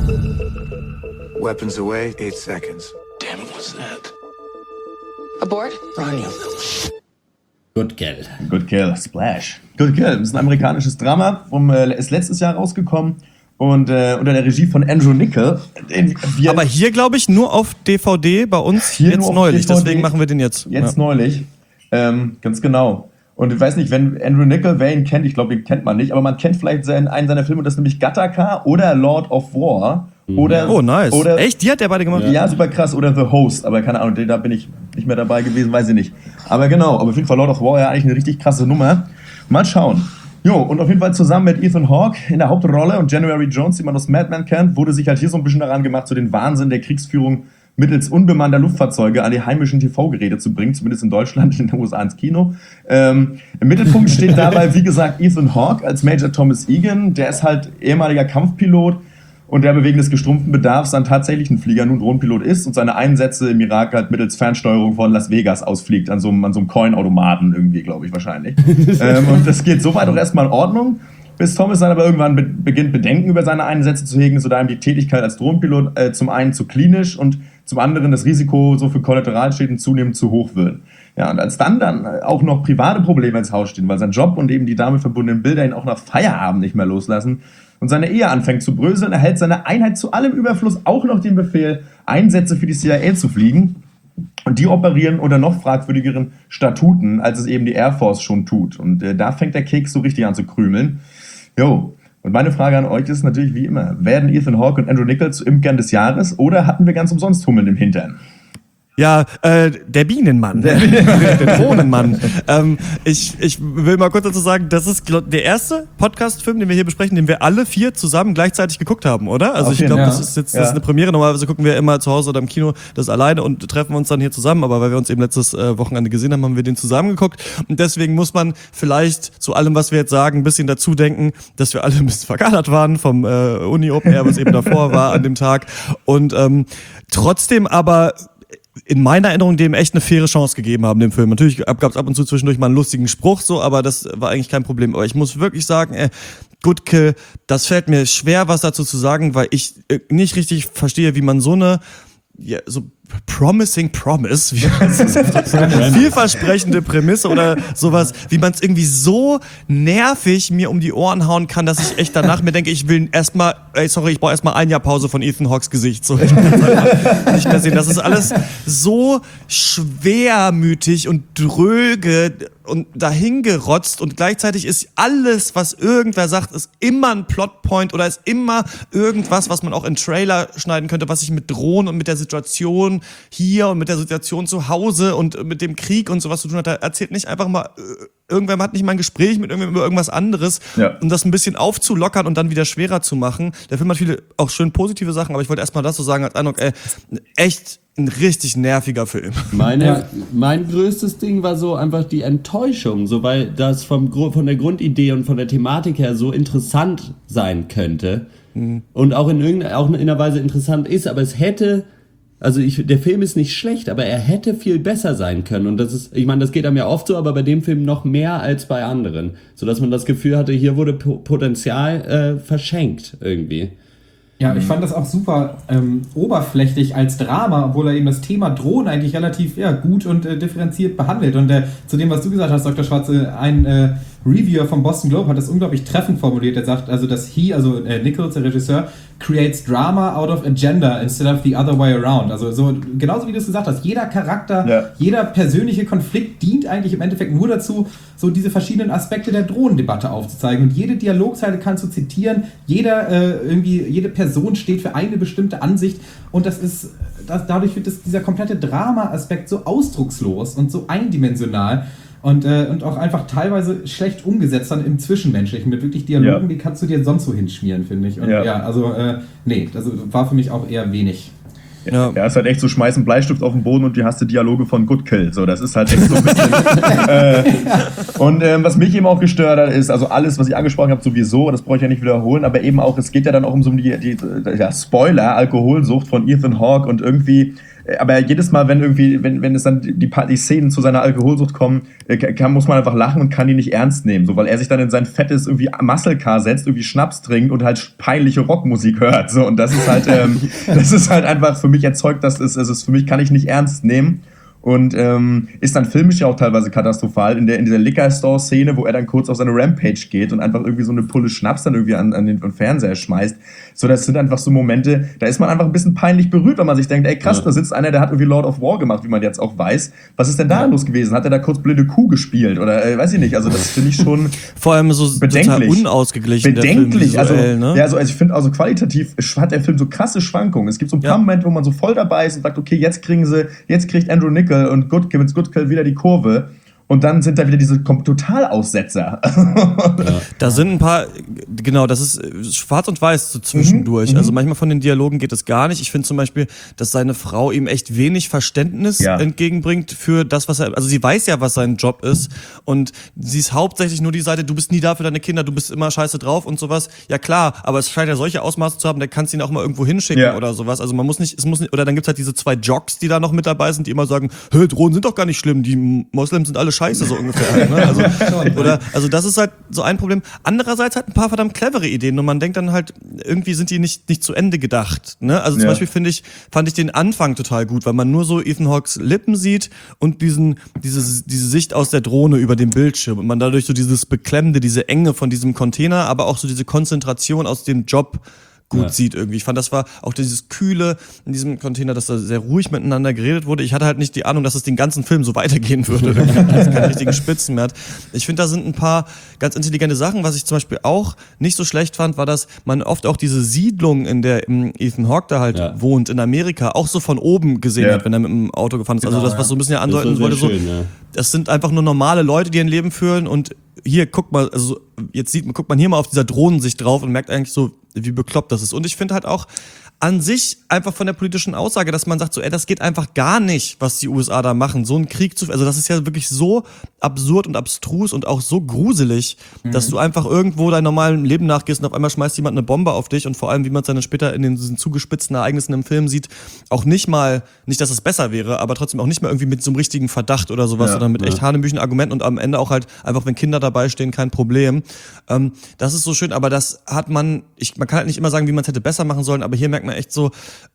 Weapons away, eight seconds. Damn it, what's that? Abort? Run, you little sh**. Good Kill. Good Kill, Splash. Good Kill ist ein amerikanisches Drama, vom, äh, ist letztes Jahr rausgekommen und äh, unter der Regie von Andrew Niccol. Aber hier, glaube ich, nur auf D V D bei uns hier jetzt neulich, D V D. Deswegen machen wir den jetzt. Jetzt ja. neulich, ähm, ganz genau. Und ich weiß nicht, wenn Andrew Niccol, wer ihn kennt, ich glaube, ihn kennt man nicht, aber man kennt vielleicht seinen, einen seiner Filme, das ist nämlich Gattaca oder Lord of War. Mhm. Oder, oh, nice. Oder, echt? Die hat der beide gemacht? Ja. ja, super krass. Oder The Host, aber keine Ahnung, da bin ich nicht mehr dabei gewesen, weiß ich nicht. Aber genau, aber auf jeden Fall Lord of War, ja eigentlich eine richtig krasse Nummer. Mal schauen. Jo, und auf jeden Fall zusammen mit Ethan Hawke in der Hauptrolle und January Jones, die man aus Mad Men kennt, wurde sich halt hier so ein bisschen daran gemacht, so den Wahnsinn der Kriegsführung mittels unbemannter Luftfahrzeuge an die heimischen T V-Geräte zu bringen, zumindest in Deutschland, in den U S A ins Kino. Ähm, Im Mittelpunkt steht dabei, wie gesagt, Ethan Hawke als Major Thomas Egan. Der ist halt ehemaliger Kampfpilot und der wegen des gestrumpften Bedarfs an tatsächlichen Flieger nun Drohnenpilot ist und seine Einsätze im Irak halt mittels Fernsteuerung von Las Vegas ausfliegt, an so einem, an so einem Coin-Automaten irgendwie, glaube ich, wahrscheinlich. ähm, und das geht soweit auch erstmal in Ordnung, bis Thomas dann aber irgendwann be- beginnt, Bedenken über seine Einsätze zu hegen, so da ihm die Tätigkeit als Drohnenpilot äh, zum einen zu klinisch und zum anderen das Risiko so für Kollateralschäden zunehmend zu hoch wird. Ja, und als dann dann auch noch private Probleme ins Haus stehen, weil sein Job und eben die damit verbundenen Bilder ihn auch nach Feierabend nicht mehr loslassen und seine Ehe anfängt zu bröseln, erhält seine Einheit zu allem Überfluss auch noch den Befehl, Einsätze für die C I A zu fliegen. Und die operieren unter noch fragwürdigeren Statuten, als es eben die Air Force schon tut. Und äh, da fängt der Keks so richtig an zu krümeln. Jo. Und meine Frage an euch ist natürlich wie immer, werden Ethan Hawke und Andrew Nichols zu Imkern des Jahres oder hatten wir ganz umsonst Hummeln im Hintern? Ja, äh, der Bienenmann, der, der Drohnenmann. ähm, ich, ich will mal kurz dazu sagen, das ist glaub, der erste Podcast-Film, den wir hier besprechen, den wir alle vier zusammen gleichzeitig geguckt haben, oder? Also ich glaube, ja. das ist jetzt das ist eine Premiere. Normalerweise gucken wir immer zu Hause oder im Kino das alleine und treffen uns dann hier zusammen. Aber weil wir uns eben letztes äh, Wochenende gesehen haben, haben wir den zusammen geguckt. Und deswegen muss man vielleicht zu allem, was wir jetzt sagen, ein bisschen dazu denken, dass wir alle ein bisschen verkadert waren vom äh, Uni-Open Air, was eben davor war an dem Tag. Und ähm, trotzdem aber in meiner Erinnerung dem echt eine faire Chance gegeben haben, dem Film. Natürlich gab es ab und zu zwischendurch mal einen lustigen Spruch, so, aber das war eigentlich kein Problem. Aber ich muss wirklich sagen, ey, Good Kill, das fällt mir schwer, was dazu zu sagen, weil ich nicht richtig verstehe, wie man so eine ja, so promising promise, wie vielversprechende Prämisse oder sowas, wie man es irgendwie so nervig mir um die Ohren hauen kann, dass ich echt danach mir denke, ich will erstmal, ey, sorry, ich brauche erstmal ein Jahr Pause von Ethan Hawkes Gesicht. So, ich nicht mehr sehen. Das ist alles so schwermütig und dröge und dahingerotzt und gleichzeitig ist alles, was irgendwer sagt, ist immer ein Plotpoint oder ist immer irgendwas, was man auch in Trailer schneiden könnte, was sich mit Drohnen und mit der Situation hier und mit der Situation zu Hause und mit dem Krieg und sowas zu tun hat. Er erzählt nicht einfach mal, irgendwer hat nicht mal ein Gespräch mit irgendwem über irgendwas anderes, ja. um das ein bisschen aufzulockern und dann wieder schwerer zu machen. Der Film hat viele auch schön positive Sachen, aber ich wollte erstmal das so sagen als Eindruck, ey, echt ein richtig nerviger Film. Meine, ja. Mein größtes Ding war so einfach die Enttäuschung, so weil das vom, von der Grundidee und von der Thematik her so interessant sein könnte mhm. und auch in irgendeiner auch in einer Weise interessant ist, aber es hätte, also ich, der Film ist nicht schlecht, aber er hätte viel besser sein können und das ist, ich meine, das geht einem ja oft so, aber bei dem Film noch mehr als bei anderen, sodass man das Gefühl hatte, hier wurde Potenzial äh, verschenkt irgendwie. Ja, ich fand das auch super ähm, oberflächlich als Drama, obwohl er eben das Thema Drohnen eigentlich relativ ja, gut und äh, differenziert behandelt. Und äh, zu dem, was du gesagt hast, Doktor Schwarze, ein äh, Reviewer vom Boston Globe hat das unglaublich treffend formuliert. Er sagt, also dass he, also äh, Nichols, der Regisseur, creates drama out of agenda instead of the other way around. Also so genauso wie du es gesagt hast, jeder Charakter, ja. jeder persönliche Konflikt dient eigentlich im Endeffekt nur dazu, so diese verschiedenen Aspekte der Drohnendebatte aufzuzeigen. Und jede Dialogzeile kannst du zitieren, jeder äh, irgendwie, jede Person steht für eine bestimmte Ansicht und das ist, das, dadurch wird das, dieser komplette Drama-Aspekt so ausdruckslos und so eindimensional. Und, äh, und auch einfach teilweise schlecht umgesetzt dann im Zwischenmenschlichen mit wirklich Dialogen, ja. die kannst du dir sonst so hinschmieren, finde ich. Und ja, ja also, äh, nee, das war für mich auch eher wenig. Ja, ja, ist halt echt so, schmeißen Bleistift auf den Boden und du hast die Dialoge von Good Kill. So, das ist halt echt so ein bisschen. äh, und ähm, was mich eben auch gestört hat, ist, also alles, was ich angesprochen habe, sowieso, das brauche ich ja nicht wiederholen, aber eben auch, es geht ja dann auch um so die, die, die ja, Spoiler, Alkoholsucht von Ethan Hawke und irgendwie. Aber jedes Mal, wenn irgendwie, wenn, wenn es dann die, die Szenen zu seiner Alkoholsucht kommen, kann, muss man einfach lachen und kann die nicht ernst nehmen. So, weil er sich dann in sein fettes irgendwie Muscle Car setzt, irgendwie Schnaps trinkt und halt peinliche Rockmusik hört. So, und das ist halt, ähm, das ist halt einfach für mich erzeugt, dass es, es ist für mich kann ich nicht ernst nehmen. Und ähm, ist dann filmisch ja auch teilweise katastrophal in der in dieser Liquor-Store-Szene, wo er dann kurz auf seine Rampage geht und einfach irgendwie so eine Pulle Schnaps dann irgendwie an, an den Fernseher schmeißt. So, das sind einfach so Momente, da ist man einfach ein bisschen peinlich berührt, weil man sich denkt, ey krass, ja. da sitzt einer, der hat irgendwie Lord of War gemacht, wie man jetzt auch weiß. Was ist denn da ja. los gewesen? Hat er da kurz blinde Kuh gespielt? Oder äh, weiß ich nicht, also das finde ich schon vor allem so bedenklich. Total unausgeglichen. Bedenklich, der Film visuell, also, ne? ja, also, also ich finde, also qualitativ hat der Film so krasse Schwankungen. Es gibt so ein paar ja. Momente, wo man so voll dabei ist und sagt, okay, jetzt kriegen sie, jetzt kriegt Andrew Nichols und Good Kill Good Kill wieder die Kurve und dann sind da wieder diese Totalaussetzer. Ja. Da sind ein paar, genau, das ist schwarz und weiß so zwischendurch. Mhm. Also manchmal von den Dialogen geht es gar nicht. Ich finde zum Beispiel, dass seine Frau ihm echt wenig Verständnis ja. entgegenbringt für das, was er, also sie weiß ja, was sein Job ist und sie ist hauptsächlich nur die Seite, du bist nie da für deine Kinder, du bist immer scheiße drauf und sowas. Ja klar, aber es scheint ja solche Ausmaße zu haben, der kannst ihn auch mal irgendwo hinschicken ja. oder sowas. Also man muss nicht, es muss nicht, oder dann gibt's halt diese zwei Jocks, die da noch mit dabei sind, die immer sagen, hä, Drohnen sind doch gar nicht schlimm, die Moslems sind alle scheiße, so ungefähr. Halt, ne? Also, oder, also das ist halt so ein Problem. Andererseits halt ein paar verdammt clevere Ideen und man denkt dann halt, irgendwie sind die nicht, nicht zu Ende gedacht. Ne? Also zum ja. Beispiel finde ich, fand ich den Anfang total gut, weil man nur so Ethan Hawkes Lippen sieht und diesen, diese, diese Sicht aus der Drohne über dem Bildschirm und man dadurch so dieses Beklemmende, diese Enge von diesem Container, aber auch so diese Konzentration aus dem Job gut Ja. sieht irgendwie. Ich fand, das war auch dieses Kühle in diesem Container, dass da sehr ruhig miteinander geredet wurde. Ich hatte halt nicht die Ahnung, dass es den ganzen Film so weitergehen würde. Dass es keine richtigen Spitzen mehr hat. Ich finde, da sind ein paar ganz intelligente Sachen. Was ich zum Beispiel auch nicht so schlecht fand, war, dass man oft auch diese Siedlung, in der Ethan Hawke da halt Ja. wohnt, in Amerika, auch so von oben gesehen Ja. hat, wenn er mit dem Auto gefahren ist. Genau, also das, was so ein bisschen ja Das war andeuten sehr wollte, so, schön, ja. das sind einfach nur normale Leute, die ein Leben führen und hier, guck mal, also jetzt sieht man, guckt man hier mal auf dieser Drohnensicht drauf und merkt eigentlich so, wie bekloppt das ist. Und ich finde halt auch an sich einfach von der politischen Aussage, dass man sagt so, ey, das geht einfach gar nicht, was die U S A da machen, so einen Krieg zu, also das ist ja wirklich so absurd und abstrus und auch so gruselig, mhm. dass du einfach irgendwo deinem normalen Leben nachgehst und auf einmal schmeißt jemand eine Bombe auf dich und vor allem, wie man es dann später in den diesen zugespitzten Ereignissen im Film sieht, auch nicht mal, nicht, dass es besser wäre, aber trotzdem auch nicht mal irgendwie mit so einem richtigen Verdacht oder sowas, Ja, sondern mit ja. echt hanebüchen Argumenten und am Ende auch halt einfach, wenn Kinder dabei stehen, kein Problem. Ähm, das ist so schön, aber das hat man, ich, man kann halt nicht immer sagen, wie man es hätte besser machen sollen, aber hier merkt man echt so,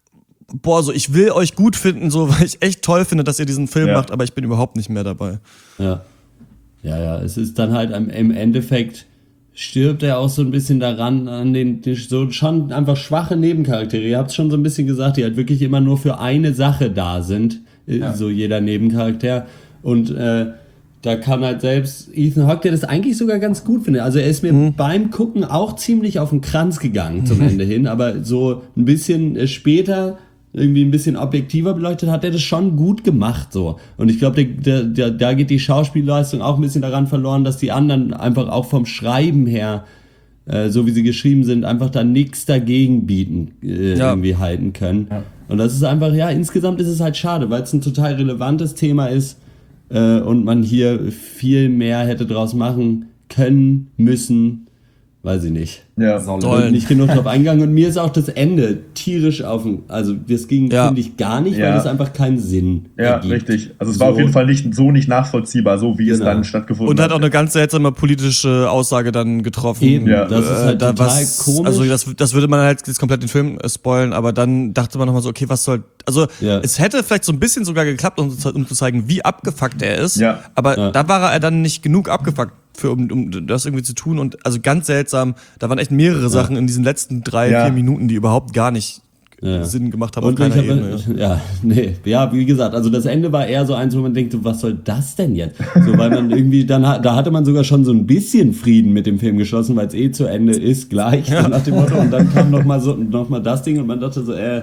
boah, so ich will euch gut finden, so weil ich echt toll finde, dass ihr diesen Film Ja. macht, aber ich bin überhaupt nicht mehr dabei. Ja. Ja, ja, es ist dann halt am- im Endeffekt stirbt er auch so ein bisschen daran, an den, den so schon einfach schwache Nebencharaktere. Ihr habt es schon so ein bisschen gesagt, die halt wirklich immer nur für eine Sache da sind, äh, Ja. so jeder Nebencharakter. Und äh, da kann halt selbst Ethan Hawke, der das eigentlich sogar ganz gut findet. Also er ist mir Mhm. beim Gucken auch ziemlich auf den Kranz gegangen zum Ende hin, aber so ein bisschen äh, später irgendwie ein bisschen objektiver beleuchtet, hat er das schon gut gemacht so. Und ich glaube, der, der, da geht die Schauspielleistung auch ein bisschen daran verloren, dass die anderen einfach auch vom Schreiben her, äh, so wie sie geschrieben sind, einfach da nichts dagegen bieten, äh, Ja. irgendwie halten können. Ja. Und das ist einfach, ja, insgesamt ist es halt schade, weil es ein total relevantes Thema ist äh, und man hier viel mehr hätte draus machen können, müssen, weiß ich nicht. Ja, Und nicht genug drauf eingegangen. Und mir ist auch das Ende tierisch auf den, also das ging, Ja. finde ich, gar nicht, Ja. weil es einfach keinen Sinn Ja, ergibt. richtig. Also es So. war auf jeden Fall nicht so nicht nachvollziehbar, so wie es Genau. dann stattgefunden Und hat auch hat. eine ganz seltsame politische Aussage dann getroffen. Eben, Ja. das ist halt da total was, komisch. Also das, das würde man halt jetzt komplett den Film äh, spoilen, aber dann dachte man nochmal so, okay, was soll, also Ja. es hätte vielleicht so ein bisschen sogar geklappt, um, zu- um zu zeigen, wie abgefuckt er ist, Ja. aber Ja. da war er dann nicht genug abgefuckt, für, um, um das irgendwie zu tun und also ganz seltsam, da waren echt mehrere Sachen in diesen letzten drei, Ja. vier Minuten, die überhaupt gar nicht Ja. Sinn gemacht haben Und auf ich keiner habe, Ebene. ja, nee, ja, wie gesagt, also das Ende war eher so eins, wo man denkt, so, was soll das denn jetzt? So, weil man irgendwie, dann, ha- da hatte man sogar schon so ein bisschen Frieden mit dem Film geschlossen, weil es eh zu Ende ist, gleich, so nach dem Motto, und dann kam noch mal so, noch mal das Ding und man dachte so, äh,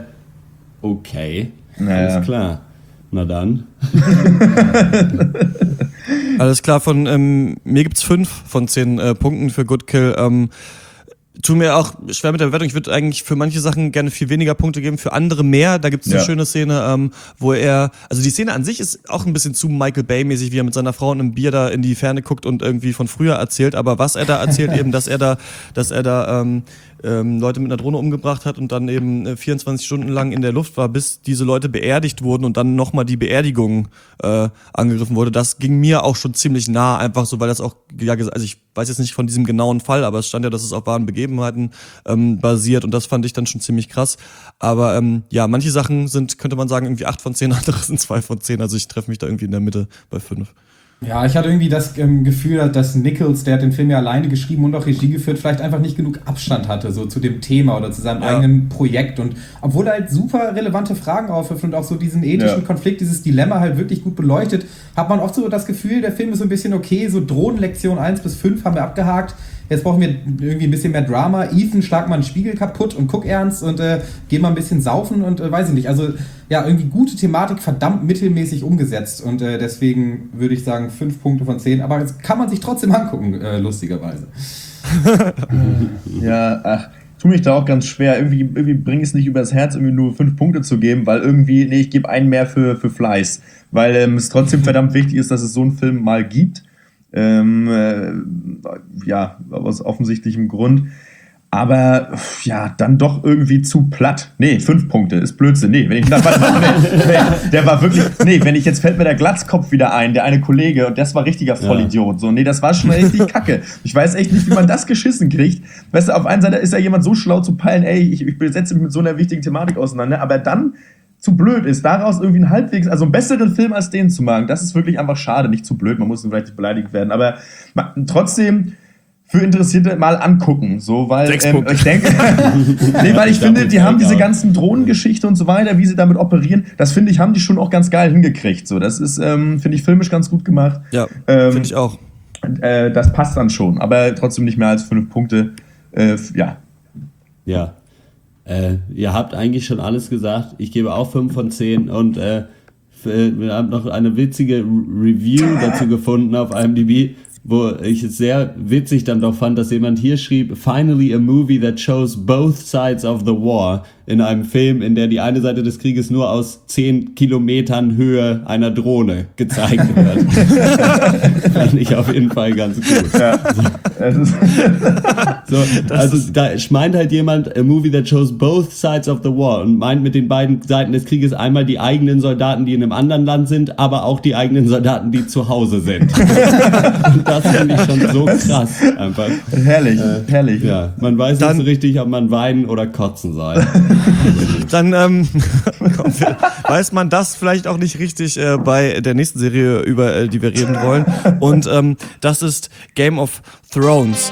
okay, Naja. alles klar. Na dann. Alles klar, von ähm, mir gibt's fünf von zehn äh, Punkten für Good Kill. Ähm, tu mir auch schwer mit der Bewertung. Ich würde eigentlich für manche Sachen gerne viel weniger Punkte geben, für andere mehr. Da gibt's eine Ja. schöne Szene, ähm, wo er, also die Szene an sich ist auch ein bisschen zu Michael Bay-mäßig, wie er mit seiner Frau und einem Bier da in die Ferne guckt und irgendwie von früher erzählt. Aber was er da erzählt, eben, dass er da, dass er da ähm, ähm, Leute mit einer Drohne umgebracht hat und dann eben äh, vierundzwanzig Stunden lang in der Luft war, bis diese Leute beerdigt wurden und dann nochmal die Beerdigung äh, angegriffen wurde. Das ging mir auch schon ziemlich nah, einfach so, weil das auch, ja, ges- also ich weiß jetzt nicht von diesem genauen Fall, aber es stand ja, dass es auf wahren Begebenheiten ähm, basiert und das fand ich dann schon ziemlich krass. Aber ähm, ja, manche Sachen sind, könnte man sagen, irgendwie acht von zehn, andere sind zwei von zehn. Also ich treffe mich da irgendwie in der Mitte bei fünf. Ja, ich hatte irgendwie das ähm, Gefühl, dass Nichols, der hat den Film ja alleine geschrieben und auch Regie geführt, vielleicht einfach nicht genug Abstand hatte, so zu dem Thema oder zu seinem Ja. eigenen Projekt. Und obwohl er halt super relevante Fragen aufwirft und auch so diesen ethischen Ja. Konflikt, dieses Dilemma halt wirklich gut beleuchtet, hat man oft so das Gefühl, der Film ist so ein bisschen okay, so Drohnenlektion eins bis fünf haben wir abgehakt. Jetzt brauchen wir irgendwie ein bisschen mehr Drama. Ethan, schlag mal einen Spiegel kaputt und guck ernst und äh, geh mal ein bisschen saufen und äh, weiß ich nicht. Also ja, irgendwie gute Thematik, verdammt mittelmäßig umgesetzt. Und äh, deswegen würde ich sagen fünf Punkte von zehn. Aber das kann man sich trotzdem angucken, äh, lustigerweise. Ja, ach, tu mich da auch ganz schwer. Irgendwie, irgendwie bringe ich es nicht übers Herz, irgendwie nur fünf Punkte zu geben, weil irgendwie, nee, ich gebe einen mehr für, für Fleiß. Weil ähm, es trotzdem verdammt wichtig ist, dass es so einen Film mal gibt. Ähm, äh, ja, aus offensichtlichem Grund. Aber ja, dann doch irgendwie zu platt. Nee, fünf Punkte ist Blödsinn. Nee, wenn ich, na, warte, warte, nee, nee, der war wirklich, nee, wenn ich jetzt fällt mir der Glatzkopf wieder ein, der eine Kollege, und das war richtiger Vollidiot. So, nee, das war schon richtig kacke. Ich weiß echt nicht, wie man das geschissen kriegt. Weißt du, auf einer Seite ist ja jemand so schlau zu peilen, ey, ich, ich setze mich mit so einer wichtigen Thematik auseinander, aber dann zu blöd ist, daraus irgendwie einen halbwegs, also einen besseren Film als den zu machen, das ist wirklich einfach schade, nicht zu blöd, man muss vielleicht nicht beleidigt werden, aber ma- trotzdem für Interessierte mal angucken, so, weil ähm, ich denke, nee, weil ich finde, die haben diese ganzen Drohnengeschichte und so weiter, wie sie damit operieren, das finde ich, haben die schon auch ganz geil hingekriegt, so, das ist, ähm, finde ich, filmisch ganz gut gemacht. Ja, ähm, finde ich auch. Äh, das passt dann schon, aber trotzdem nicht mehr als fünf Punkte, äh, ja. Ja, äh, ihr habt eigentlich schon alles gesagt, ich gebe auch fünf von zehn und äh, wir haben noch eine witzige Review dazu gefunden auf I M D B, wo ich es sehr witzig dann doch fand, dass jemand hier schrieb, finally a movie that shows both sides of the war, in einem Film, in der die eine Seite des Krieges nur aus zehn Kilometern Höhe einer Drohne gezeigt wird. Fand ich auf jeden Fall ganz gut. Ja. So, also da meint halt jemand, a movie that shows both sides of the war, und meint mit den beiden Seiten des Krieges einmal die eigenen Soldaten, die in einem anderen Land sind, aber auch die eigenen Soldaten, die zu Hause sind. Und das finde ich schon so krass einfach. Herrlich, äh, herrlich. Ja, man weiß dann, nicht so richtig, ob man weinen oder kotzen soll. Dann ähm, weiß man das vielleicht auch nicht richtig äh, bei der nächsten Serie, über äh, die wir reden wollen. Und ähm, das ist Game of Thrones.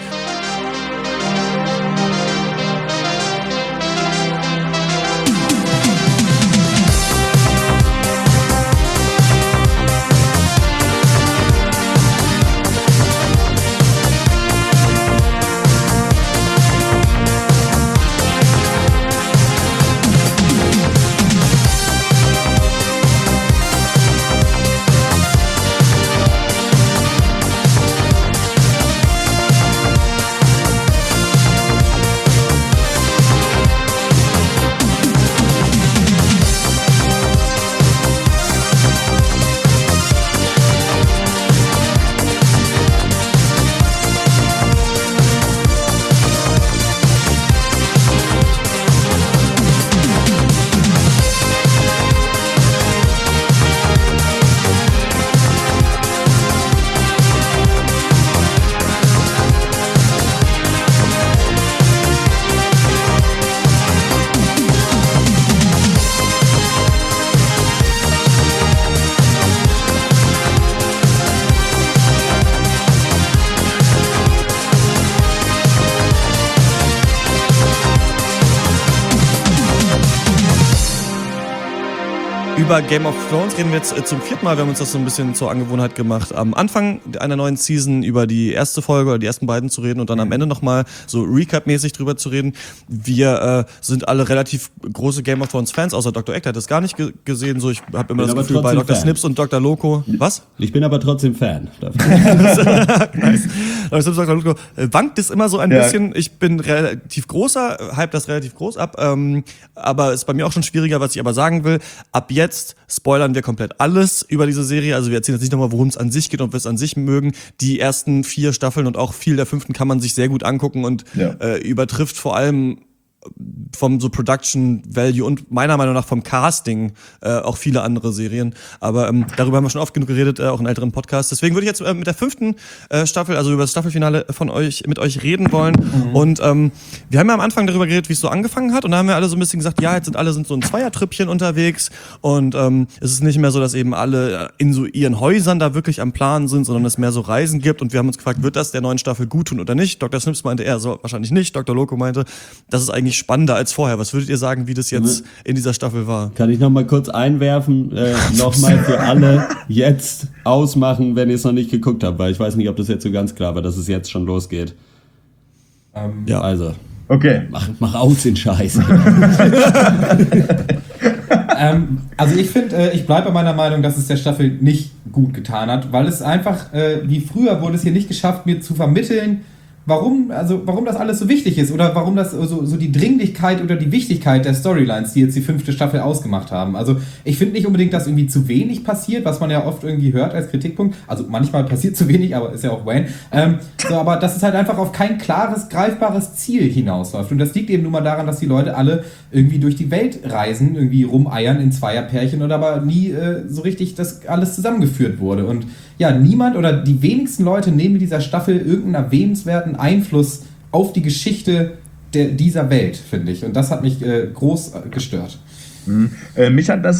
Über Game of Thrones reden wir jetzt zum vierten Mal. Wir haben uns das so ein bisschen zur Angewohnheit gemacht, am Anfang einer neuen Season über die erste Folge oder die ersten beiden zu reden und dann am Ende nochmal so Recap-mäßig drüber zu reden. Wir äh, sind alle relativ große Game of Thrones Fans, außer Doktor Eck, der hat das gar nicht ge- gesehen. So, ich habe immer bin das Gefühl, bei Doktor Fan. Snips und Doktor Loco. Was? Ich bin aber trotzdem Fan. Nice. Doktor Snips und Doktor Loco wankt es immer so ein ja. bisschen. Ich bin relativ großer, hype das relativ groß ab, ähm, aber ist bei mir auch schon schwieriger, was ich aber sagen will. Ab jetzt spoilern wir komplett alles über diese Serie. Also wir erzählen jetzt nicht nochmal, worum es an sich geht und wir es an sich mögen. Die ersten vier Staffeln und auch viel der fünften kann man sich sehr gut angucken und ja. äh, übertrifft vor allem vom so Production Value und meiner Meinung nach vom Casting äh, auch viele andere Serien. Aber ähm, darüber haben wir schon oft genug geredet, äh, auch in älteren Podcasts. Deswegen würde ich jetzt äh, mit der fünften äh, Staffel, also über das Staffelfinale von euch, mit euch reden wollen. Mhm. Und ähm, wir haben ja am Anfang darüber geredet, wie es so angefangen hat. Und da haben wir alle so ein bisschen gesagt, ja, jetzt sind alle sind so ein Zweiertrüppchen unterwegs. Und ähm, es ist nicht mehr so, dass eben alle in so ihren Häusern da wirklich am Plan sind, sondern es mehr so Reisen gibt. Und wir haben uns gefragt, wird das der neuen Staffel gut tun oder nicht? Doktor Snips meinte, er so wahrscheinlich nicht. Doktor Loco meinte, das ist eigentlich spannender als vorher. Was würdet ihr sagen, wie das jetzt in dieser Staffel war? Kann ich noch mal kurz einwerfen, äh, nochmal für alle jetzt ausmachen, wenn ihr es noch nicht geguckt habt, weil ich weiß nicht, ob das jetzt so ganz klar war, dass es jetzt schon losgeht. Ähm, ja. Also, okay. Mach, mach aus den Scheiß. ähm, also ich finde, äh, ich bleibe bei meiner Meinung, dass es der Staffel nicht gut getan hat, weil es einfach, äh, wie früher wurde es hier nicht geschafft, mir zu vermitteln, warum, also warum das alles so wichtig ist oder warum das so, so die Dringlichkeit oder die Wichtigkeit der Storylines, die jetzt die fünfte Staffel ausgemacht haben. Also ich finde nicht unbedingt, dass irgendwie zu wenig passiert, was man ja oft irgendwie hört als Kritikpunkt. Also manchmal passiert zu wenig, aber ist ja auch Wayne. Ähm, so, aber dass es halt einfach auf kein klares, greifbares Ziel hinausläuft. Und das liegt eben nur mal daran, dass die Leute alle irgendwie durch die Welt reisen, irgendwie rumeiern in Zweierpärchen und aber nie äh, so richtig das alles zusammengeführt wurde. Und ja, niemand oder die wenigsten Leute nehmen mit dieser Staffel irgendeinen erwähnenswerten Einfluss auf die Geschichte der, dieser Welt, finde ich. Und das hat mich äh, groß äh, gestört. Mhm. Äh, mich hat das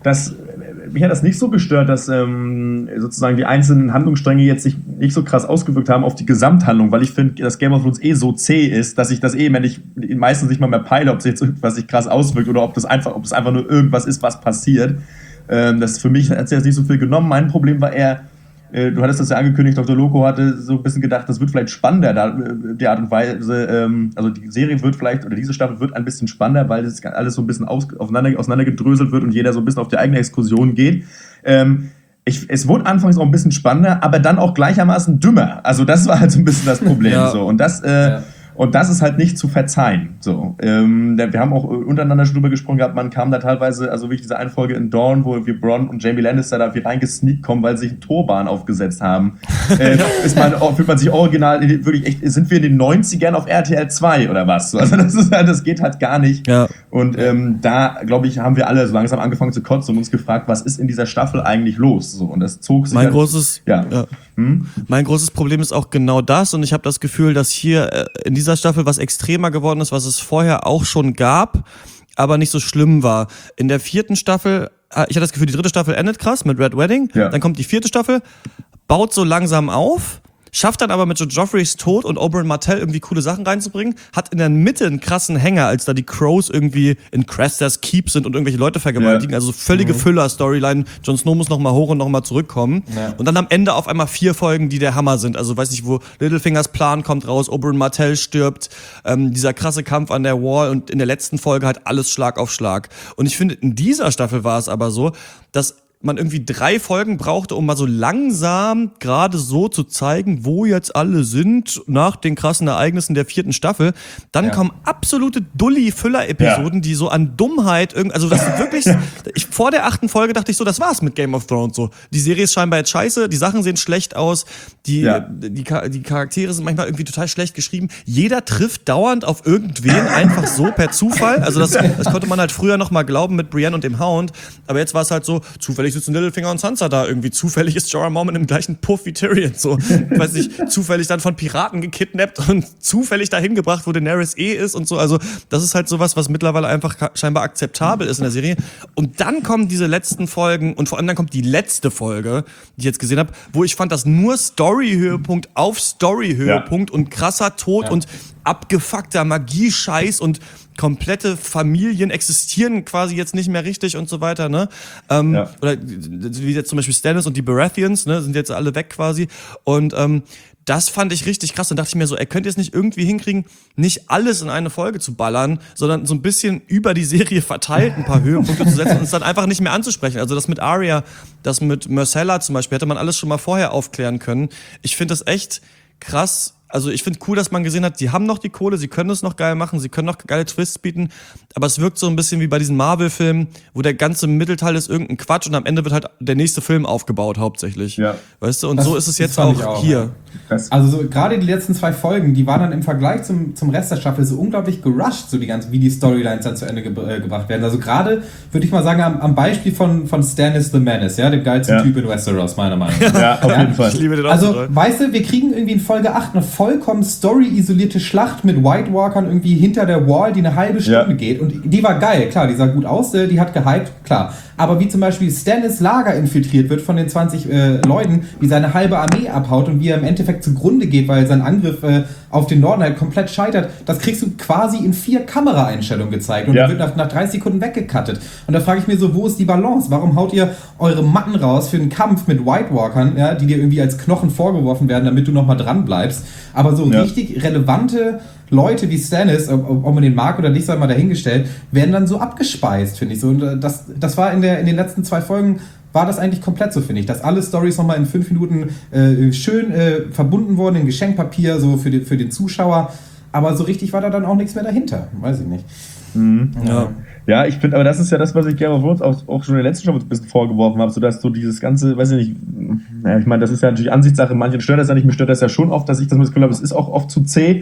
dass mich hat das nicht so gestört, dass ähm, sozusagen die einzelnen Handlungsstränge jetzt sich nicht so krass ausgewirkt haben auf die Gesamthandlung, weil ich finde, dass Game of Thrones eh so zäh ist, dass ich das eh, wenn ich meistens nicht mal mehr peile, ob sich jetzt irgendwas sich krass auswirkt oder ob das einfach, ob es einfach nur irgendwas ist, was passiert. Ähm, das für mich hat es jetzt nicht so viel genommen. Mein Problem war eher, äh, du hattest das ja angekündigt, Doktor Loco hatte so ein bisschen gedacht, das wird vielleicht spannender, da, die Art und Weise, ähm, also die Serie wird vielleicht, oder diese Staffel wird ein bisschen spannender, weil das alles so ein bisschen aus, aufeinander, auseinandergedröselt wird und jeder so ein bisschen auf die eigene Exkursion geht. Ähm, ich, es wurde anfangs auch ein bisschen spannender, aber dann auch gleichermaßen dümmer. Also das war halt so ein bisschen das Problem. Ja. So. Und das... Äh, ja. Und das ist halt nicht zu verzeihen. So, ähm, wir haben auch untereinander schon drüber gesprochen gehabt, man kam da teilweise, also wirklich diese eine Folge in Dawn, wo wir Bronn und Jamie Lannister da wie reingesneakt kommen, weil sie sich einen Turban aufgesetzt haben. äh, ist man, fühlt man sich original, wirklich echt, sind wir in den neunzigern auf R T L zwei oder was? Also das ist halt, das geht halt gar nicht. Ja. Und ähm, da, glaube ich, haben wir alle so langsam angefangen zu kotzen und uns gefragt, was ist in dieser Staffel eigentlich los? So, und das zog sich mein halt, großes, ja. ja. Hm? Mein großes Problem ist auch genau das und ich habe das Gefühl, dass hier äh, in dieser Staffel was extremer geworden ist, was es vorher auch schon gab, aber nicht so schlimm war. In der vierten Staffel, ich hatte das Gefühl, die dritte Staffel endet krass mit Red Wedding, ja. Dann kommt die vierte Staffel, baut so langsam auf, schafft dann aber mit Joffreys Tod und Oberyn Martell irgendwie coole Sachen reinzubringen, hat in der Mitte einen krassen Hänger, als da die Crows irgendwie in Craster's Keep sind und irgendwelche Leute vergewaltigen, ja. Also völlige mhm. Füller-Storyline, Jon Snow muss nochmal hoch und nochmal zurückkommen. Ja. Und dann am Ende auf einmal vier Folgen, die der Hammer sind, also weiß nicht, wo Littlefingers Plan kommt raus, Oberyn Martell stirbt, ähm, dieser krasse Kampf an der Wall und in der letzten Folge halt alles Schlag auf Schlag. Und ich finde, in dieser Staffel war es aber so, dass man irgendwie drei Folgen brauchte, um mal so langsam gerade so zu zeigen, wo jetzt alle sind nach den krassen Ereignissen der vierten Staffel. Dann ja. kommen absolute Dulli-Füller-Episoden, ja. die so an Dummheit irgendwie, also das ist wirklich, ich, vor der achten Folge dachte ich so, das war's mit Game of Thrones so. Die Serie ist scheinbar jetzt scheiße, die Sachen sehen schlecht aus, die, ja. die, die Charaktere sind manchmal irgendwie total schlecht geschrieben. Jeder trifft dauernd auf irgendwen einfach so per Zufall. Also das, das konnte man halt früher noch mal glauben mit Brienne und dem Hound, aber jetzt war es halt so, zufällig sitzen Littlefinger und Sansa da irgendwie. Zufällig ist Jorah Mormont im gleichen Puff wie Tyrion. So, ich weiß nicht, zufällig dann von Piraten gekidnappt und zufällig dahin gebracht, wo Daenerys eh ist und so. Also, das ist halt sowas, was mittlerweile einfach scheinbar akzeptabel ist in der Serie. Und dann kommen diese letzten Folgen und vor allem dann kommt die letzte Folge, die ich jetzt gesehen habe, wo ich fand, dass nur Story-Höhepunkt auf Story-Höhepunkt ja. und krasser Tod ja. und abgefuckter Magie-Scheiß und komplette Familien existieren quasi jetzt nicht mehr richtig und so weiter, ne? Ähm, ja. Oder wie jetzt zum Beispiel Stannis und die Baratheons, ne, sind jetzt alle weg quasi. Und ähm, das fand ich richtig krass. Dann dachte ich mir so, ey, könnt ihr es nicht irgendwie hinkriegen, nicht alles in eine Folge zu ballern, sondern so ein bisschen über die Serie verteilt ein paar Höhepunkte zu setzen und es dann einfach nicht mehr anzusprechen. Also das mit Arya, das mit Myrcella zum Beispiel, hätte man alles schon mal vorher aufklären können. Ich finde das echt krass. Also ich finde cool, dass man gesehen hat, die haben noch die Kohle, sie können es noch geil machen, sie können noch geile Twists bieten, aber es wirkt so ein bisschen wie bei diesen Marvel-Filmen, wo der ganze Mittelteil ist irgendein Quatsch und am Ende wird halt der nächste Film aufgebaut hauptsächlich. Ja. Weißt du, und das, so ist es jetzt auch, auch hier. Ja. Also so, gerade die letzten zwei Folgen, die waren dann im Vergleich zum, zum Rest der Staffel so unglaublich gerusht, so die ganzen, wie die Storylines dann zu Ende ge äh, gebracht werden. Also gerade, würde ich mal sagen, am, am Beispiel von, von Stannis the Menace, ja, dem geilsten ja. Typ in Westeros, meiner Meinung nach. Ja, auf jeden Fall. Ich liebe den auch. Also, so weißt du, wir kriegen irgendwie in Folge acht eine vollkommen story-isolierte Schlacht mit White Walkern irgendwie hinter der Wall, die eine halbe Stunde ja. geht. Und die war geil, klar, die sah gut aus, die hat gehypt, klar. Aber wie zum Beispiel Stannis Lager infiltriert wird von den zwanzig äh, Leuten, wie seine halbe Armee abhaut und wie er im Endeffekt zugrunde geht, weil sein Angriff äh, auf den Norden halt komplett scheitert, das kriegst du quasi in vier Kameraeinstellungen gezeigt und ja. wird nach, nach dreißig Sekunden weggecuttet. Und da frage ich mir so, wo ist die Balance? Warum haut ihr eure Matten raus für einen Kampf mit White Walkern, ja, die dir irgendwie als Knochen vorgeworfen werden, damit du nochmal dran bleibst? Aber so ja. richtig relevante Leute wie Stannis, ob, ob man den mag oder nicht, sei mal dahingestellt, werden dann so abgespeist, finde ich so. Und das, das war in, der, in den letzten zwei Folgen, war das eigentlich komplett so, finde ich, dass alle Storys nochmal in fünf Minuten äh, schön äh, verbunden wurden in Geschenkpapier, so für den, für den Zuschauer. Aber so richtig war da dann auch nichts mehr dahinter. Weiß ich nicht. Mhm. Ja. Ja, ich finde, aber das ist ja das, was ich Game of Thrones auch, auch schon in der letzten Staffel ein bisschen vorgeworfen habe, so dass so dieses ganze, weiß ich nicht, naja, ich meine, das ist ja natürlich Ansichtssache, manchen stört das ja nicht, mir stört das ja schon oft, dass ich das Gefühl habe, es ist auch oft zu zäh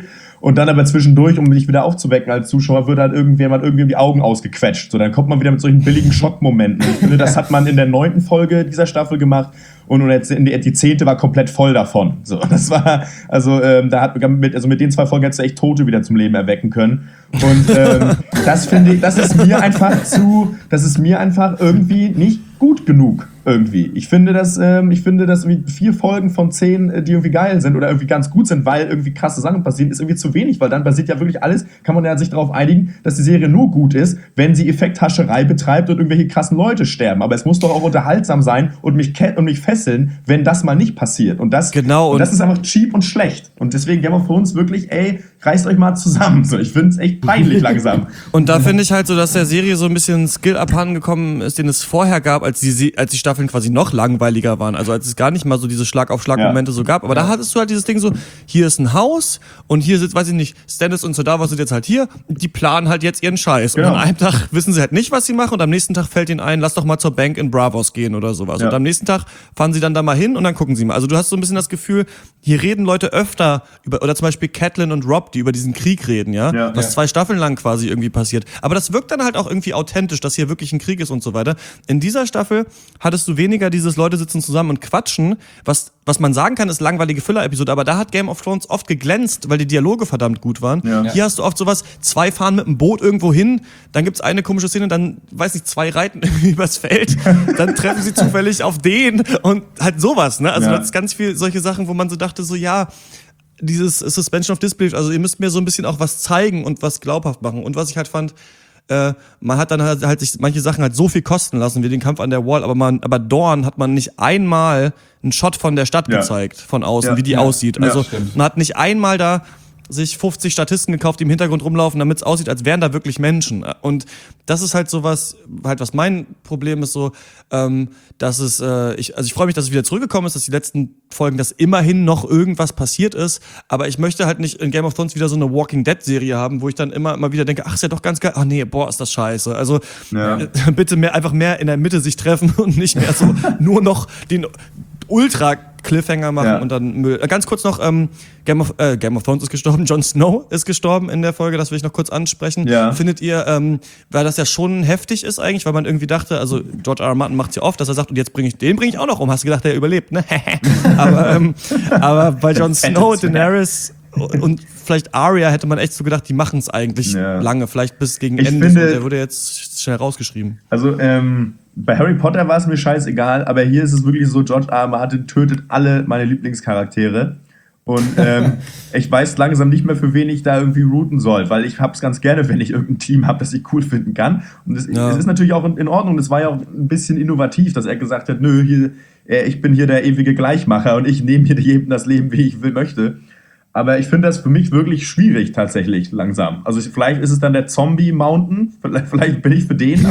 Und dann aber zwischendurch, um mich wieder aufzuwecken als Zuschauer, wird halt irgendjemand irgendwie die Augen ausgequetscht. So, dann kommt man wieder mit solchen billigen Schockmomenten. Ich finde, das hat man in der neunten Folge dieser Staffel gemacht. Und jetzt in die, die zehnte war komplett voll davon. So, das war, also, ähm, da hat mit, also mit den zwei Folgen hättest du echt Tote wieder zum Leben erwecken können. Und ähm, das finde ich, das ist mir einfach zu, das ist mir einfach irgendwie nicht gut genug. Irgendwie. Ich finde, dass, ähm, ich finde, dass irgendwie vier Folgen von zehn, die irgendwie geil sind oder irgendwie ganz gut sind, weil irgendwie krasse Sachen passieren, ist irgendwie zu wenig, weil dann basiert ja wirklich alles, kann man ja sich darauf einigen, dass die Serie nur gut ist, wenn sie Effekthascherei betreibt und irgendwelche krassen Leute sterben. Aber es muss doch auch unterhaltsam sein und mich, und mich fesseln, wenn das mal nicht passiert. Und das, genau, und das ist einfach cheap und schlecht. Und deswegen Game of Thrones wirklich, ey, reißt euch mal zusammen. So, ich finde es echt peinlich langsam. Und da finde ich halt so, dass der Serie so ein bisschen Skill abhanden gekommen ist, den es vorher gab, als die, als die Staffeln quasi noch langweiliger waren. Also als es gar nicht mal so diese Schlag-auf-Schlag-Momente ja. so gab. Aber ja. da hattest du halt dieses Ding so, hier ist ein Haus und hier sitzt, weiß ich nicht, Stannis und so da, was sind jetzt halt hier. Die planen halt jetzt ihren Scheiß. Genau. Und an einem Tag wissen sie halt nicht, was sie machen und am nächsten Tag fällt ihnen ein, lass doch mal zur Bank in Bravos gehen oder sowas. Ja. Und am nächsten Tag fahren sie dann da mal hin und dann gucken sie mal. Also du hast so ein bisschen das Gefühl, hier reden Leute öfter über, oder zum Beispiel Catelyn und Robb, die über diesen Krieg reden, ja, ja was ja. zwei Staffeln lang quasi irgendwie passiert. Aber das wirkt dann halt auch irgendwie authentisch, dass hier wirklich ein Krieg ist und so weiter. In dieser Staffel hattest du weniger dieses Leute sitzen zusammen und quatschen, was, was man sagen kann, ist langweilige Filler-Episode, aber da hat Game of Thrones oft geglänzt, weil die Dialoge verdammt gut waren. Ja. Hier hast du oft sowas, zwei fahren mit dem Boot irgendwo hin, dann gibt's eine komische Szene, dann, weiß nicht, zwei reiten übers Feld, dann treffen sie zufällig auf den und halt sowas, ne? Also ja. das ist ganz viel solche Sachen, wo man so dachte, so ja, dieses Suspension of Disbelief, also ihr müsst mir so ein bisschen auch was zeigen und was glaubhaft machen. Und was ich halt fand, äh, man hat dann halt, halt sich manche Sachen halt so viel kosten lassen, wie den Kampf an der Wall, aber man, aber Dorne hat man nicht einmal einen Shot von der Stadt ja. gezeigt, von außen, ja, wie die ja. aussieht. Also ja, man hat nicht einmal da sich fünfzig Statisten gekauft, die im Hintergrund rumlaufen, damit es aussieht, als wären da wirklich Menschen. Und das ist halt sowas, halt was mein Problem ist so, ähm, dass es, äh, ich, also ich freue mich, dass es wieder zurückgekommen ist, dass die letzten Folgen, dass immerhin noch irgendwas passiert ist, aber ich möchte halt nicht in Game of Thrones wieder so eine Walking Dead Serie haben, wo ich dann immer, immer wieder denke, ach, ist ja doch ganz geil, ach nee, boah, ist das scheiße. Also ja. äh, bitte mehr, einfach mehr in der Mitte sich treffen und nicht mehr so nur noch den Ultra Cliffhanger machen ja. und dann Müll. Ganz kurz noch, ähm, Game of, äh, Game of Thrones ist gestorben, Jon Snow ist gestorben in der Folge, das will ich noch kurz ansprechen. Ja. Findet ihr, ähm, weil das ja schon heftig ist eigentlich, weil man irgendwie dachte, also George R. R. Martin macht's ja oft, dass er sagt, und jetzt bringe ich, den bringe ich auch noch um. Hast du gedacht, der überlebt, ne? aber, ähm, aber bei Jon Snow, Daenerys und vielleicht Arya hätte man echt so gedacht, die machen es eigentlich ja. lange, vielleicht bis gegen ich Ende. Finde, und der wurde jetzt schnell rausgeschrieben. Also, ähm, bei Harry Potter war es mir scheißegal, aber hier ist es wirklich so, George R. R. Martin tötet alle meine Lieblingscharaktere. Und ähm, ich weiß langsam nicht mehr, für wen ich da irgendwie routen soll, weil ich hab's ganz gerne, wenn ich irgendein Team habe, das ich cool finden kann. Und es ja. ist natürlich auch in Ordnung, das war ja auch ein bisschen innovativ, dass er gesagt hat, nö, hier, ich bin hier der ewige Gleichmacher und ich nehme hier jedem das Leben, wie ich will, möchte. Aber ich finde das für mich wirklich schwierig tatsächlich langsam. Also ich, vielleicht ist es dann der Zombie Mountain, vielleicht, vielleicht bin ich für den.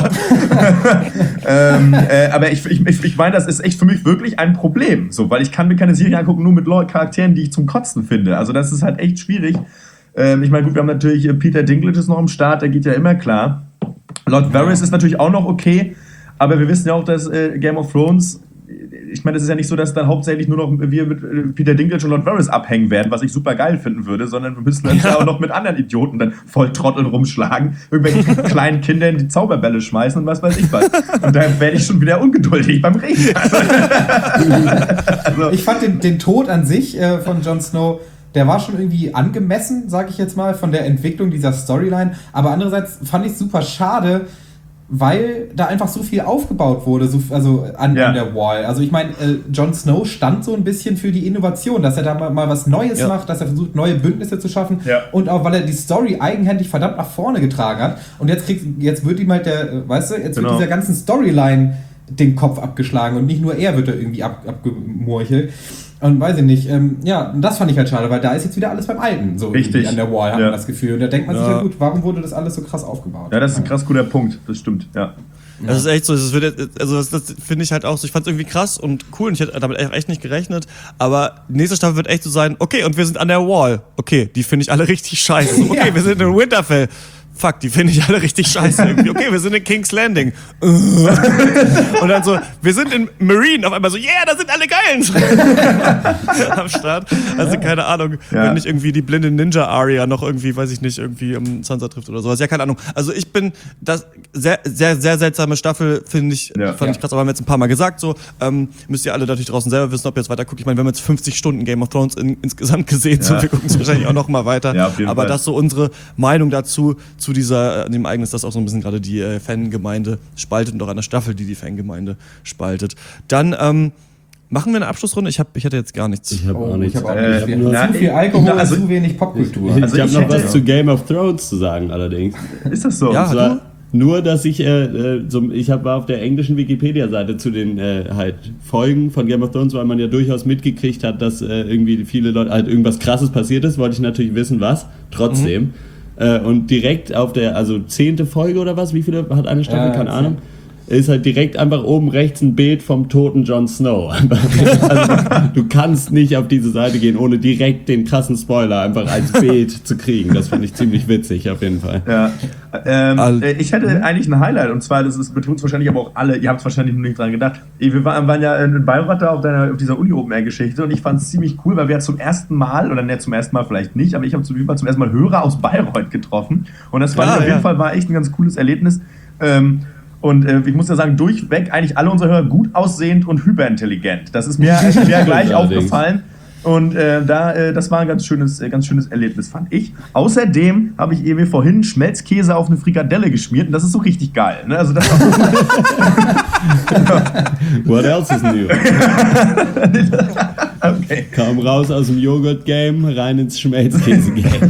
ähm, äh, aber ich, ich, ich meine, das ist echt für mich wirklich ein Problem. So, weil ich kann mir keine Serie angucken, nur mit Leuten, Charakteren, die ich zum Kotzen finde. Also das ist halt echt schwierig. Ähm, ich meine, gut, wir haben natürlich Peter Dinklage ist noch im Start, der geht ja immer klar. Lord Varys ist natürlich auch noch okay, aber wir wissen ja auch, dass äh, Game of Thrones, ich meine, es ist ja nicht so, dass dann hauptsächlich nur noch wir mit Peter Dinklage und Lord Varys abhängen werden, was ich super geil finden würde, sondern wir müssen uns ja. ja auch noch mit anderen Idioten dann voll Trotteln rumschlagen, irgendwelche kleinen Kindern die Zauberbälle schmeißen und was weiß ich was. Und dann werde ich schon wieder ungeduldig beim Reden. Also. Ich fand den, den Tod an sich äh, von Jon Snow, der war schon irgendwie angemessen, sage ich jetzt mal, von der Entwicklung dieser Storyline, aber andererseits fand ich es super schade, weil da einfach so viel aufgebaut wurde, so, also an, ja. an der Wall. Also ich meine, äh, Jon Snow stand so ein bisschen für die Innovation, dass er da mal, mal was Neues ja. macht, dass er versucht, neue Bündnisse zu schaffen ja. und auch, weil er die Story eigenhändig verdammt nach vorne getragen hat. Und jetzt kriegt, jetzt wird ihm halt der, weißt du, jetzt genau. wird dieser ganzen Storyline den Kopf abgeschlagen und nicht nur er wird da irgendwie ab, abgemurchelt. Und weiß ich nicht, ähm, ja, und das fand ich halt schade, weil da ist jetzt wieder alles beim Alten, so Richtig. an der Wall, hat ja. man das Gefühl. Und da denkt man ja. sich ja gut, warum wurde das alles so krass aufgebaut? Ja, das ist ein krass guter Punkt, das stimmt, ja. Das ist echt so, das wird, also das, das finde ich halt auch so, ich fand es irgendwie krass und cool und ich hätte damit echt nicht gerechnet, aber die nächste Staffel wird echt so sein, okay, und wir sind an der Wall, okay, die finde ich alle richtig scheiße, okay, ja. wir sind in Winterfell, fuck, die finde ich alle richtig scheiße irgendwie. Okay, wir sind in King's Landing. Und dann so, wir sind in Marine. Auf einmal so, yeah, da sind alle Geilen am Start. Also keine Ahnung, ja. wenn nicht irgendwie die blinde Ninja-Aria noch irgendwie, weiß ich nicht, irgendwie um Sansa trifft oder sowas. Ja, keine Ahnung. Also ich bin, das sehr, sehr, sehr seltsame Staffel, finde ich, ja. fand ich krass, aber haben wir jetzt ein paar Mal gesagt, so, ähm, müsst ihr alle natürlich draußen selber wissen, ob ihr jetzt weiter guckt. Ich meine, wir haben jetzt fünfzig Stunden Game of Thrones in, insgesamt gesehen, ja. so, wir gucken es wahrscheinlich auch noch mal weiter. Ja, aber Fall. Das ist so unsere Meinung dazu, zu dieser, dem Ereignis, das auch so ein bisschen gerade die äh, Fangemeinde spaltet und auch eine Staffel, die die Fangemeinde spaltet. Dann ähm, machen wir eine Abschlussrunde. Ich, hab, ich hatte jetzt gar nichts. Ich habe oh, auch nichts. Ich habe auch äh, nicht. Na, zu viel Alkohol, also, zu wenig Popkultur. Ich, also ich habe noch was ja. zu Game of Thrones zu sagen, allerdings. Ist das so? Ja, war, nur, dass ich, äh, so, ich hab, war auf der englischen Wikipedia-Seite zu den äh, halt Folgen von Game of Thrones, weil man ja durchaus mitgekriegt hat, dass äh, irgendwie viele Leute, halt irgendwas Krasses passiert ist, wollte ich natürlich wissen, was. Trotzdem. Mhm. Und direkt auf der, also zehnte Folge oder was, wie viele hat eine Staffel, ja, keine Ahnung, ist halt direkt einfach oben rechts ein Bild vom toten Jon Snow. Also, du kannst nicht auf diese Seite gehen, ohne direkt den krassen Spoiler einfach als Bild zu kriegen. Das finde ich ziemlich witzig, auf jeden Fall. Ja. Ähm, ich hätte eigentlich ein Highlight, und zwar, das ist, betrifft wahrscheinlich aber auch alle, ihr habt es wahrscheinlich noch nicht dran gedacht. Wir waren, waren ja in Bayreuth da auf, deiner, auf dieser Uni-Open-Air-Geschichte, und ich fand es ziemlich cool, weil wir ja zum ersten Mal, oder ne, zum ersten Mal vielleicht nicht, aber ich habe zum, zum ersten Mal Hörer aus Bayreuth getroffen, und das fand ja, ich auf jeden ja. Fall war echt ein ganz cooles Erlebnis. Ähm, Und äh, ich muss ja sagen, durchweg eigentlich alle unsere Hörer gut aussehend und hyperintelligent. Das ist mir, ist mir gleich aufgefallen. Und äh, da, äh, das war ein ganz schönes, äh, ganz schönes Erlebnis, fand ich. Außerdem habe ich mir vorhin Schmelzkäse auf eine Frikadelle geschmiert, und das ist so richtig geil. Ne? Also das What else is new? Okay. Kaum raus aus dem Joghurt-Game, rein ins Schmelzkäse-Game.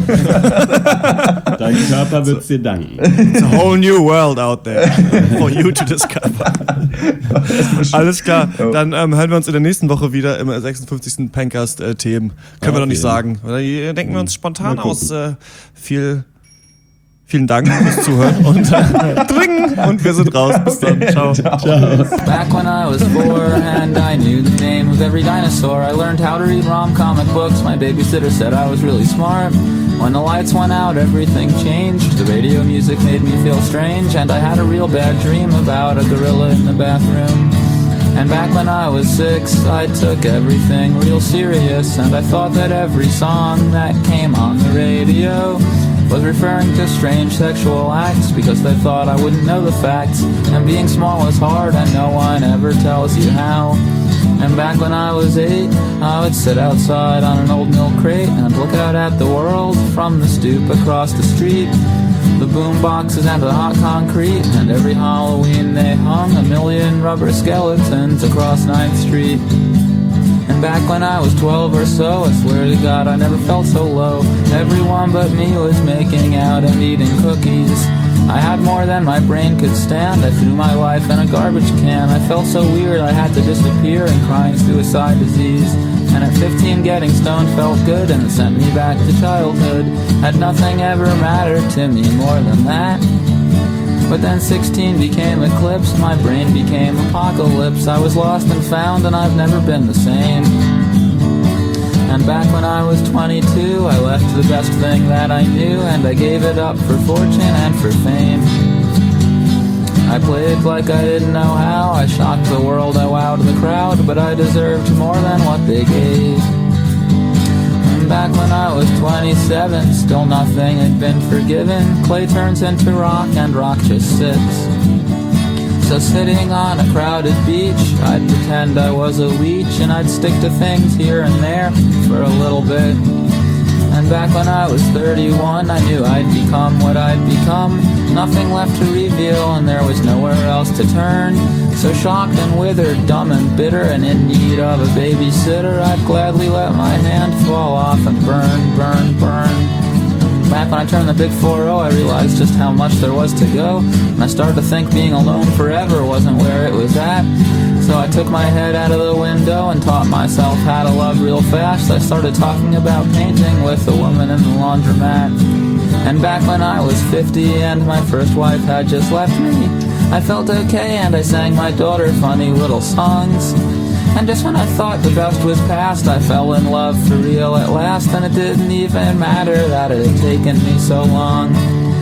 Dein Körper wird's dir danken. It's a whole new world out there for you to discover. Alles klar, dann ähm, hören wir uns in der nächsten Woche wieder im sechsundfünfzigsten Pencast-Themen. Äh, Können wir noch nicht sagen. Oder denken wir uns spontan aus. Äh, viel, vielen Dank fürs Zuhören und äh, dringen und wir sind raus. Bis dann. Ciao. Ciao. Back when I was four and I knew the name of every dinosaur, I learned how to read rom-comic books. My babysitter said I was really smart. When the lights went out, everything changed. The radio music made me feel strange, and I had a real bad dream about a gorilla in the bathroom. And back when I was six, I took everything real serious, and I thought that every song that came on the radio was referring to strange sexual acts, because they thought I wouldn't know the facts. And being small is hard, and no one ever tells you how. And back when I was eight, I would sit outside on an old milk crate and look out at the world from the stoop across the street. The boom boxes and the hot concrete, and every Halloween they hung a million rubber skeletons across ninth street. And back when I was twelve or so, I swear to God I never felt so low. Everyone but me was making out and eating cookies. I had more than my brain could stand. I threw my life in a garbage can. I felt so weird I had to disappear and crying suicide disease. And at fifteen getting stoned felt good, and it sent me back to childhood. Had nothing ever mattered to me more than that. But then sixteen became eclipse, my brain became apocalypse. I was lost and found, and I've never been the same. And back when I was twenty-two, I left the best thing that I knew, and I gave it up for fortune and for fame. I played like I didn't know how, I shocked the world, I wowed the crowd, but I deserved more than what they gave. And back when I was twenty-seven, still nothing had been forgiven. Clay turns into rock and rock just sits. So sitting on a crowded beach, I'd pretend I was a leech, and I'd stick to things here and there for a little bit. And back when I was thirty-one, I knew I'd become what I'd become. Nothing left to reveal, and there was nowhere else to turn. So shocked and withered, dumb and bitter, and in need of a babysitter, I'd gladly let my hand fall off and burn, burn, burn. Back when I turned the big four oh, I realized just how much there was to go. And I started to think being alone forever wasn't where it was at. So I took my head out of the window and taught myself how to love real fast. I started talking about painting with a woman in the laundromat. And back when I was fifty and my first wife had just left me, I felt okay and I sang my daughter funny little songs. And just when I thought the best was past, I fell in love for real at last. And it didn't even matter that it had taken me so long.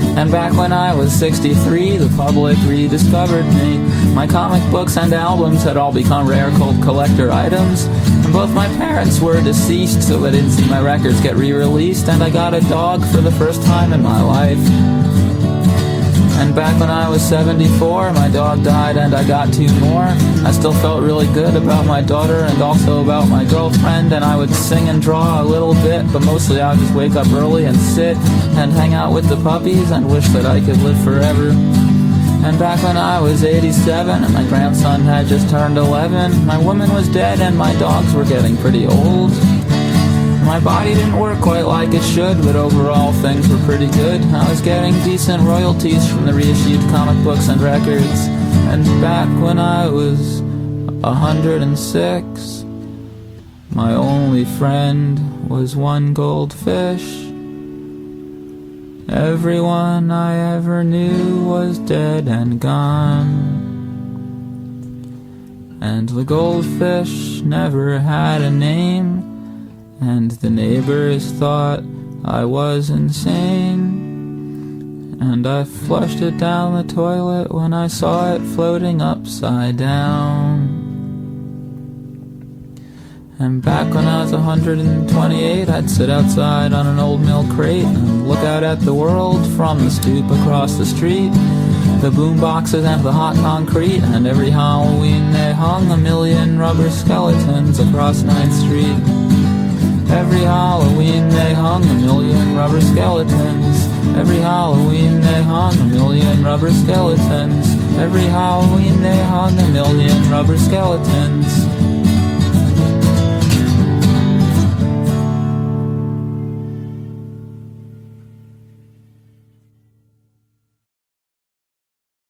And back when I was sixty-three, the public rediscovered me. My comic books and albums had all become rare cult collector items. And both my parents were deceased, so I didn't see my records get re-released. And I got a dog for the first time in my life. And back when I was seventy-four, my dog died and I got two more. I still felt really good about my daughter and also about my girlfriend. And I would sing and draw a little bit, but mostly I would just wake up early and sit and hang out with the puppies and wish that I could live forever. And back when I was eighty-seven and my grandson had just turned eleven, my woman was dead and my dogs were getting pretty old. My body didn't work quite like it should, but overall things were pretty good. I was getting decent royalties from the reissued comic books and records. And back when I was a hundred and six, my only friend was one goldfish. Everyone I ever knew was dead and gone. And the goldfish never had a name. And the neighbors thought I was insane. And I flushed it down the toilet when I saw it floating upside down. And back when I was one hundred twenty-eight, I'd sit outside on an old milk crate and look out at the world from the stoop across the street. The boom boxes and the hot concrete, and every Halloween they hung a million rubber skeletons across ninth street. Every Halloween they hung a million rubber skeletons. Every Halloween they hung a million rubber skeletons. Every Halloween they hung a million rubber skeletons.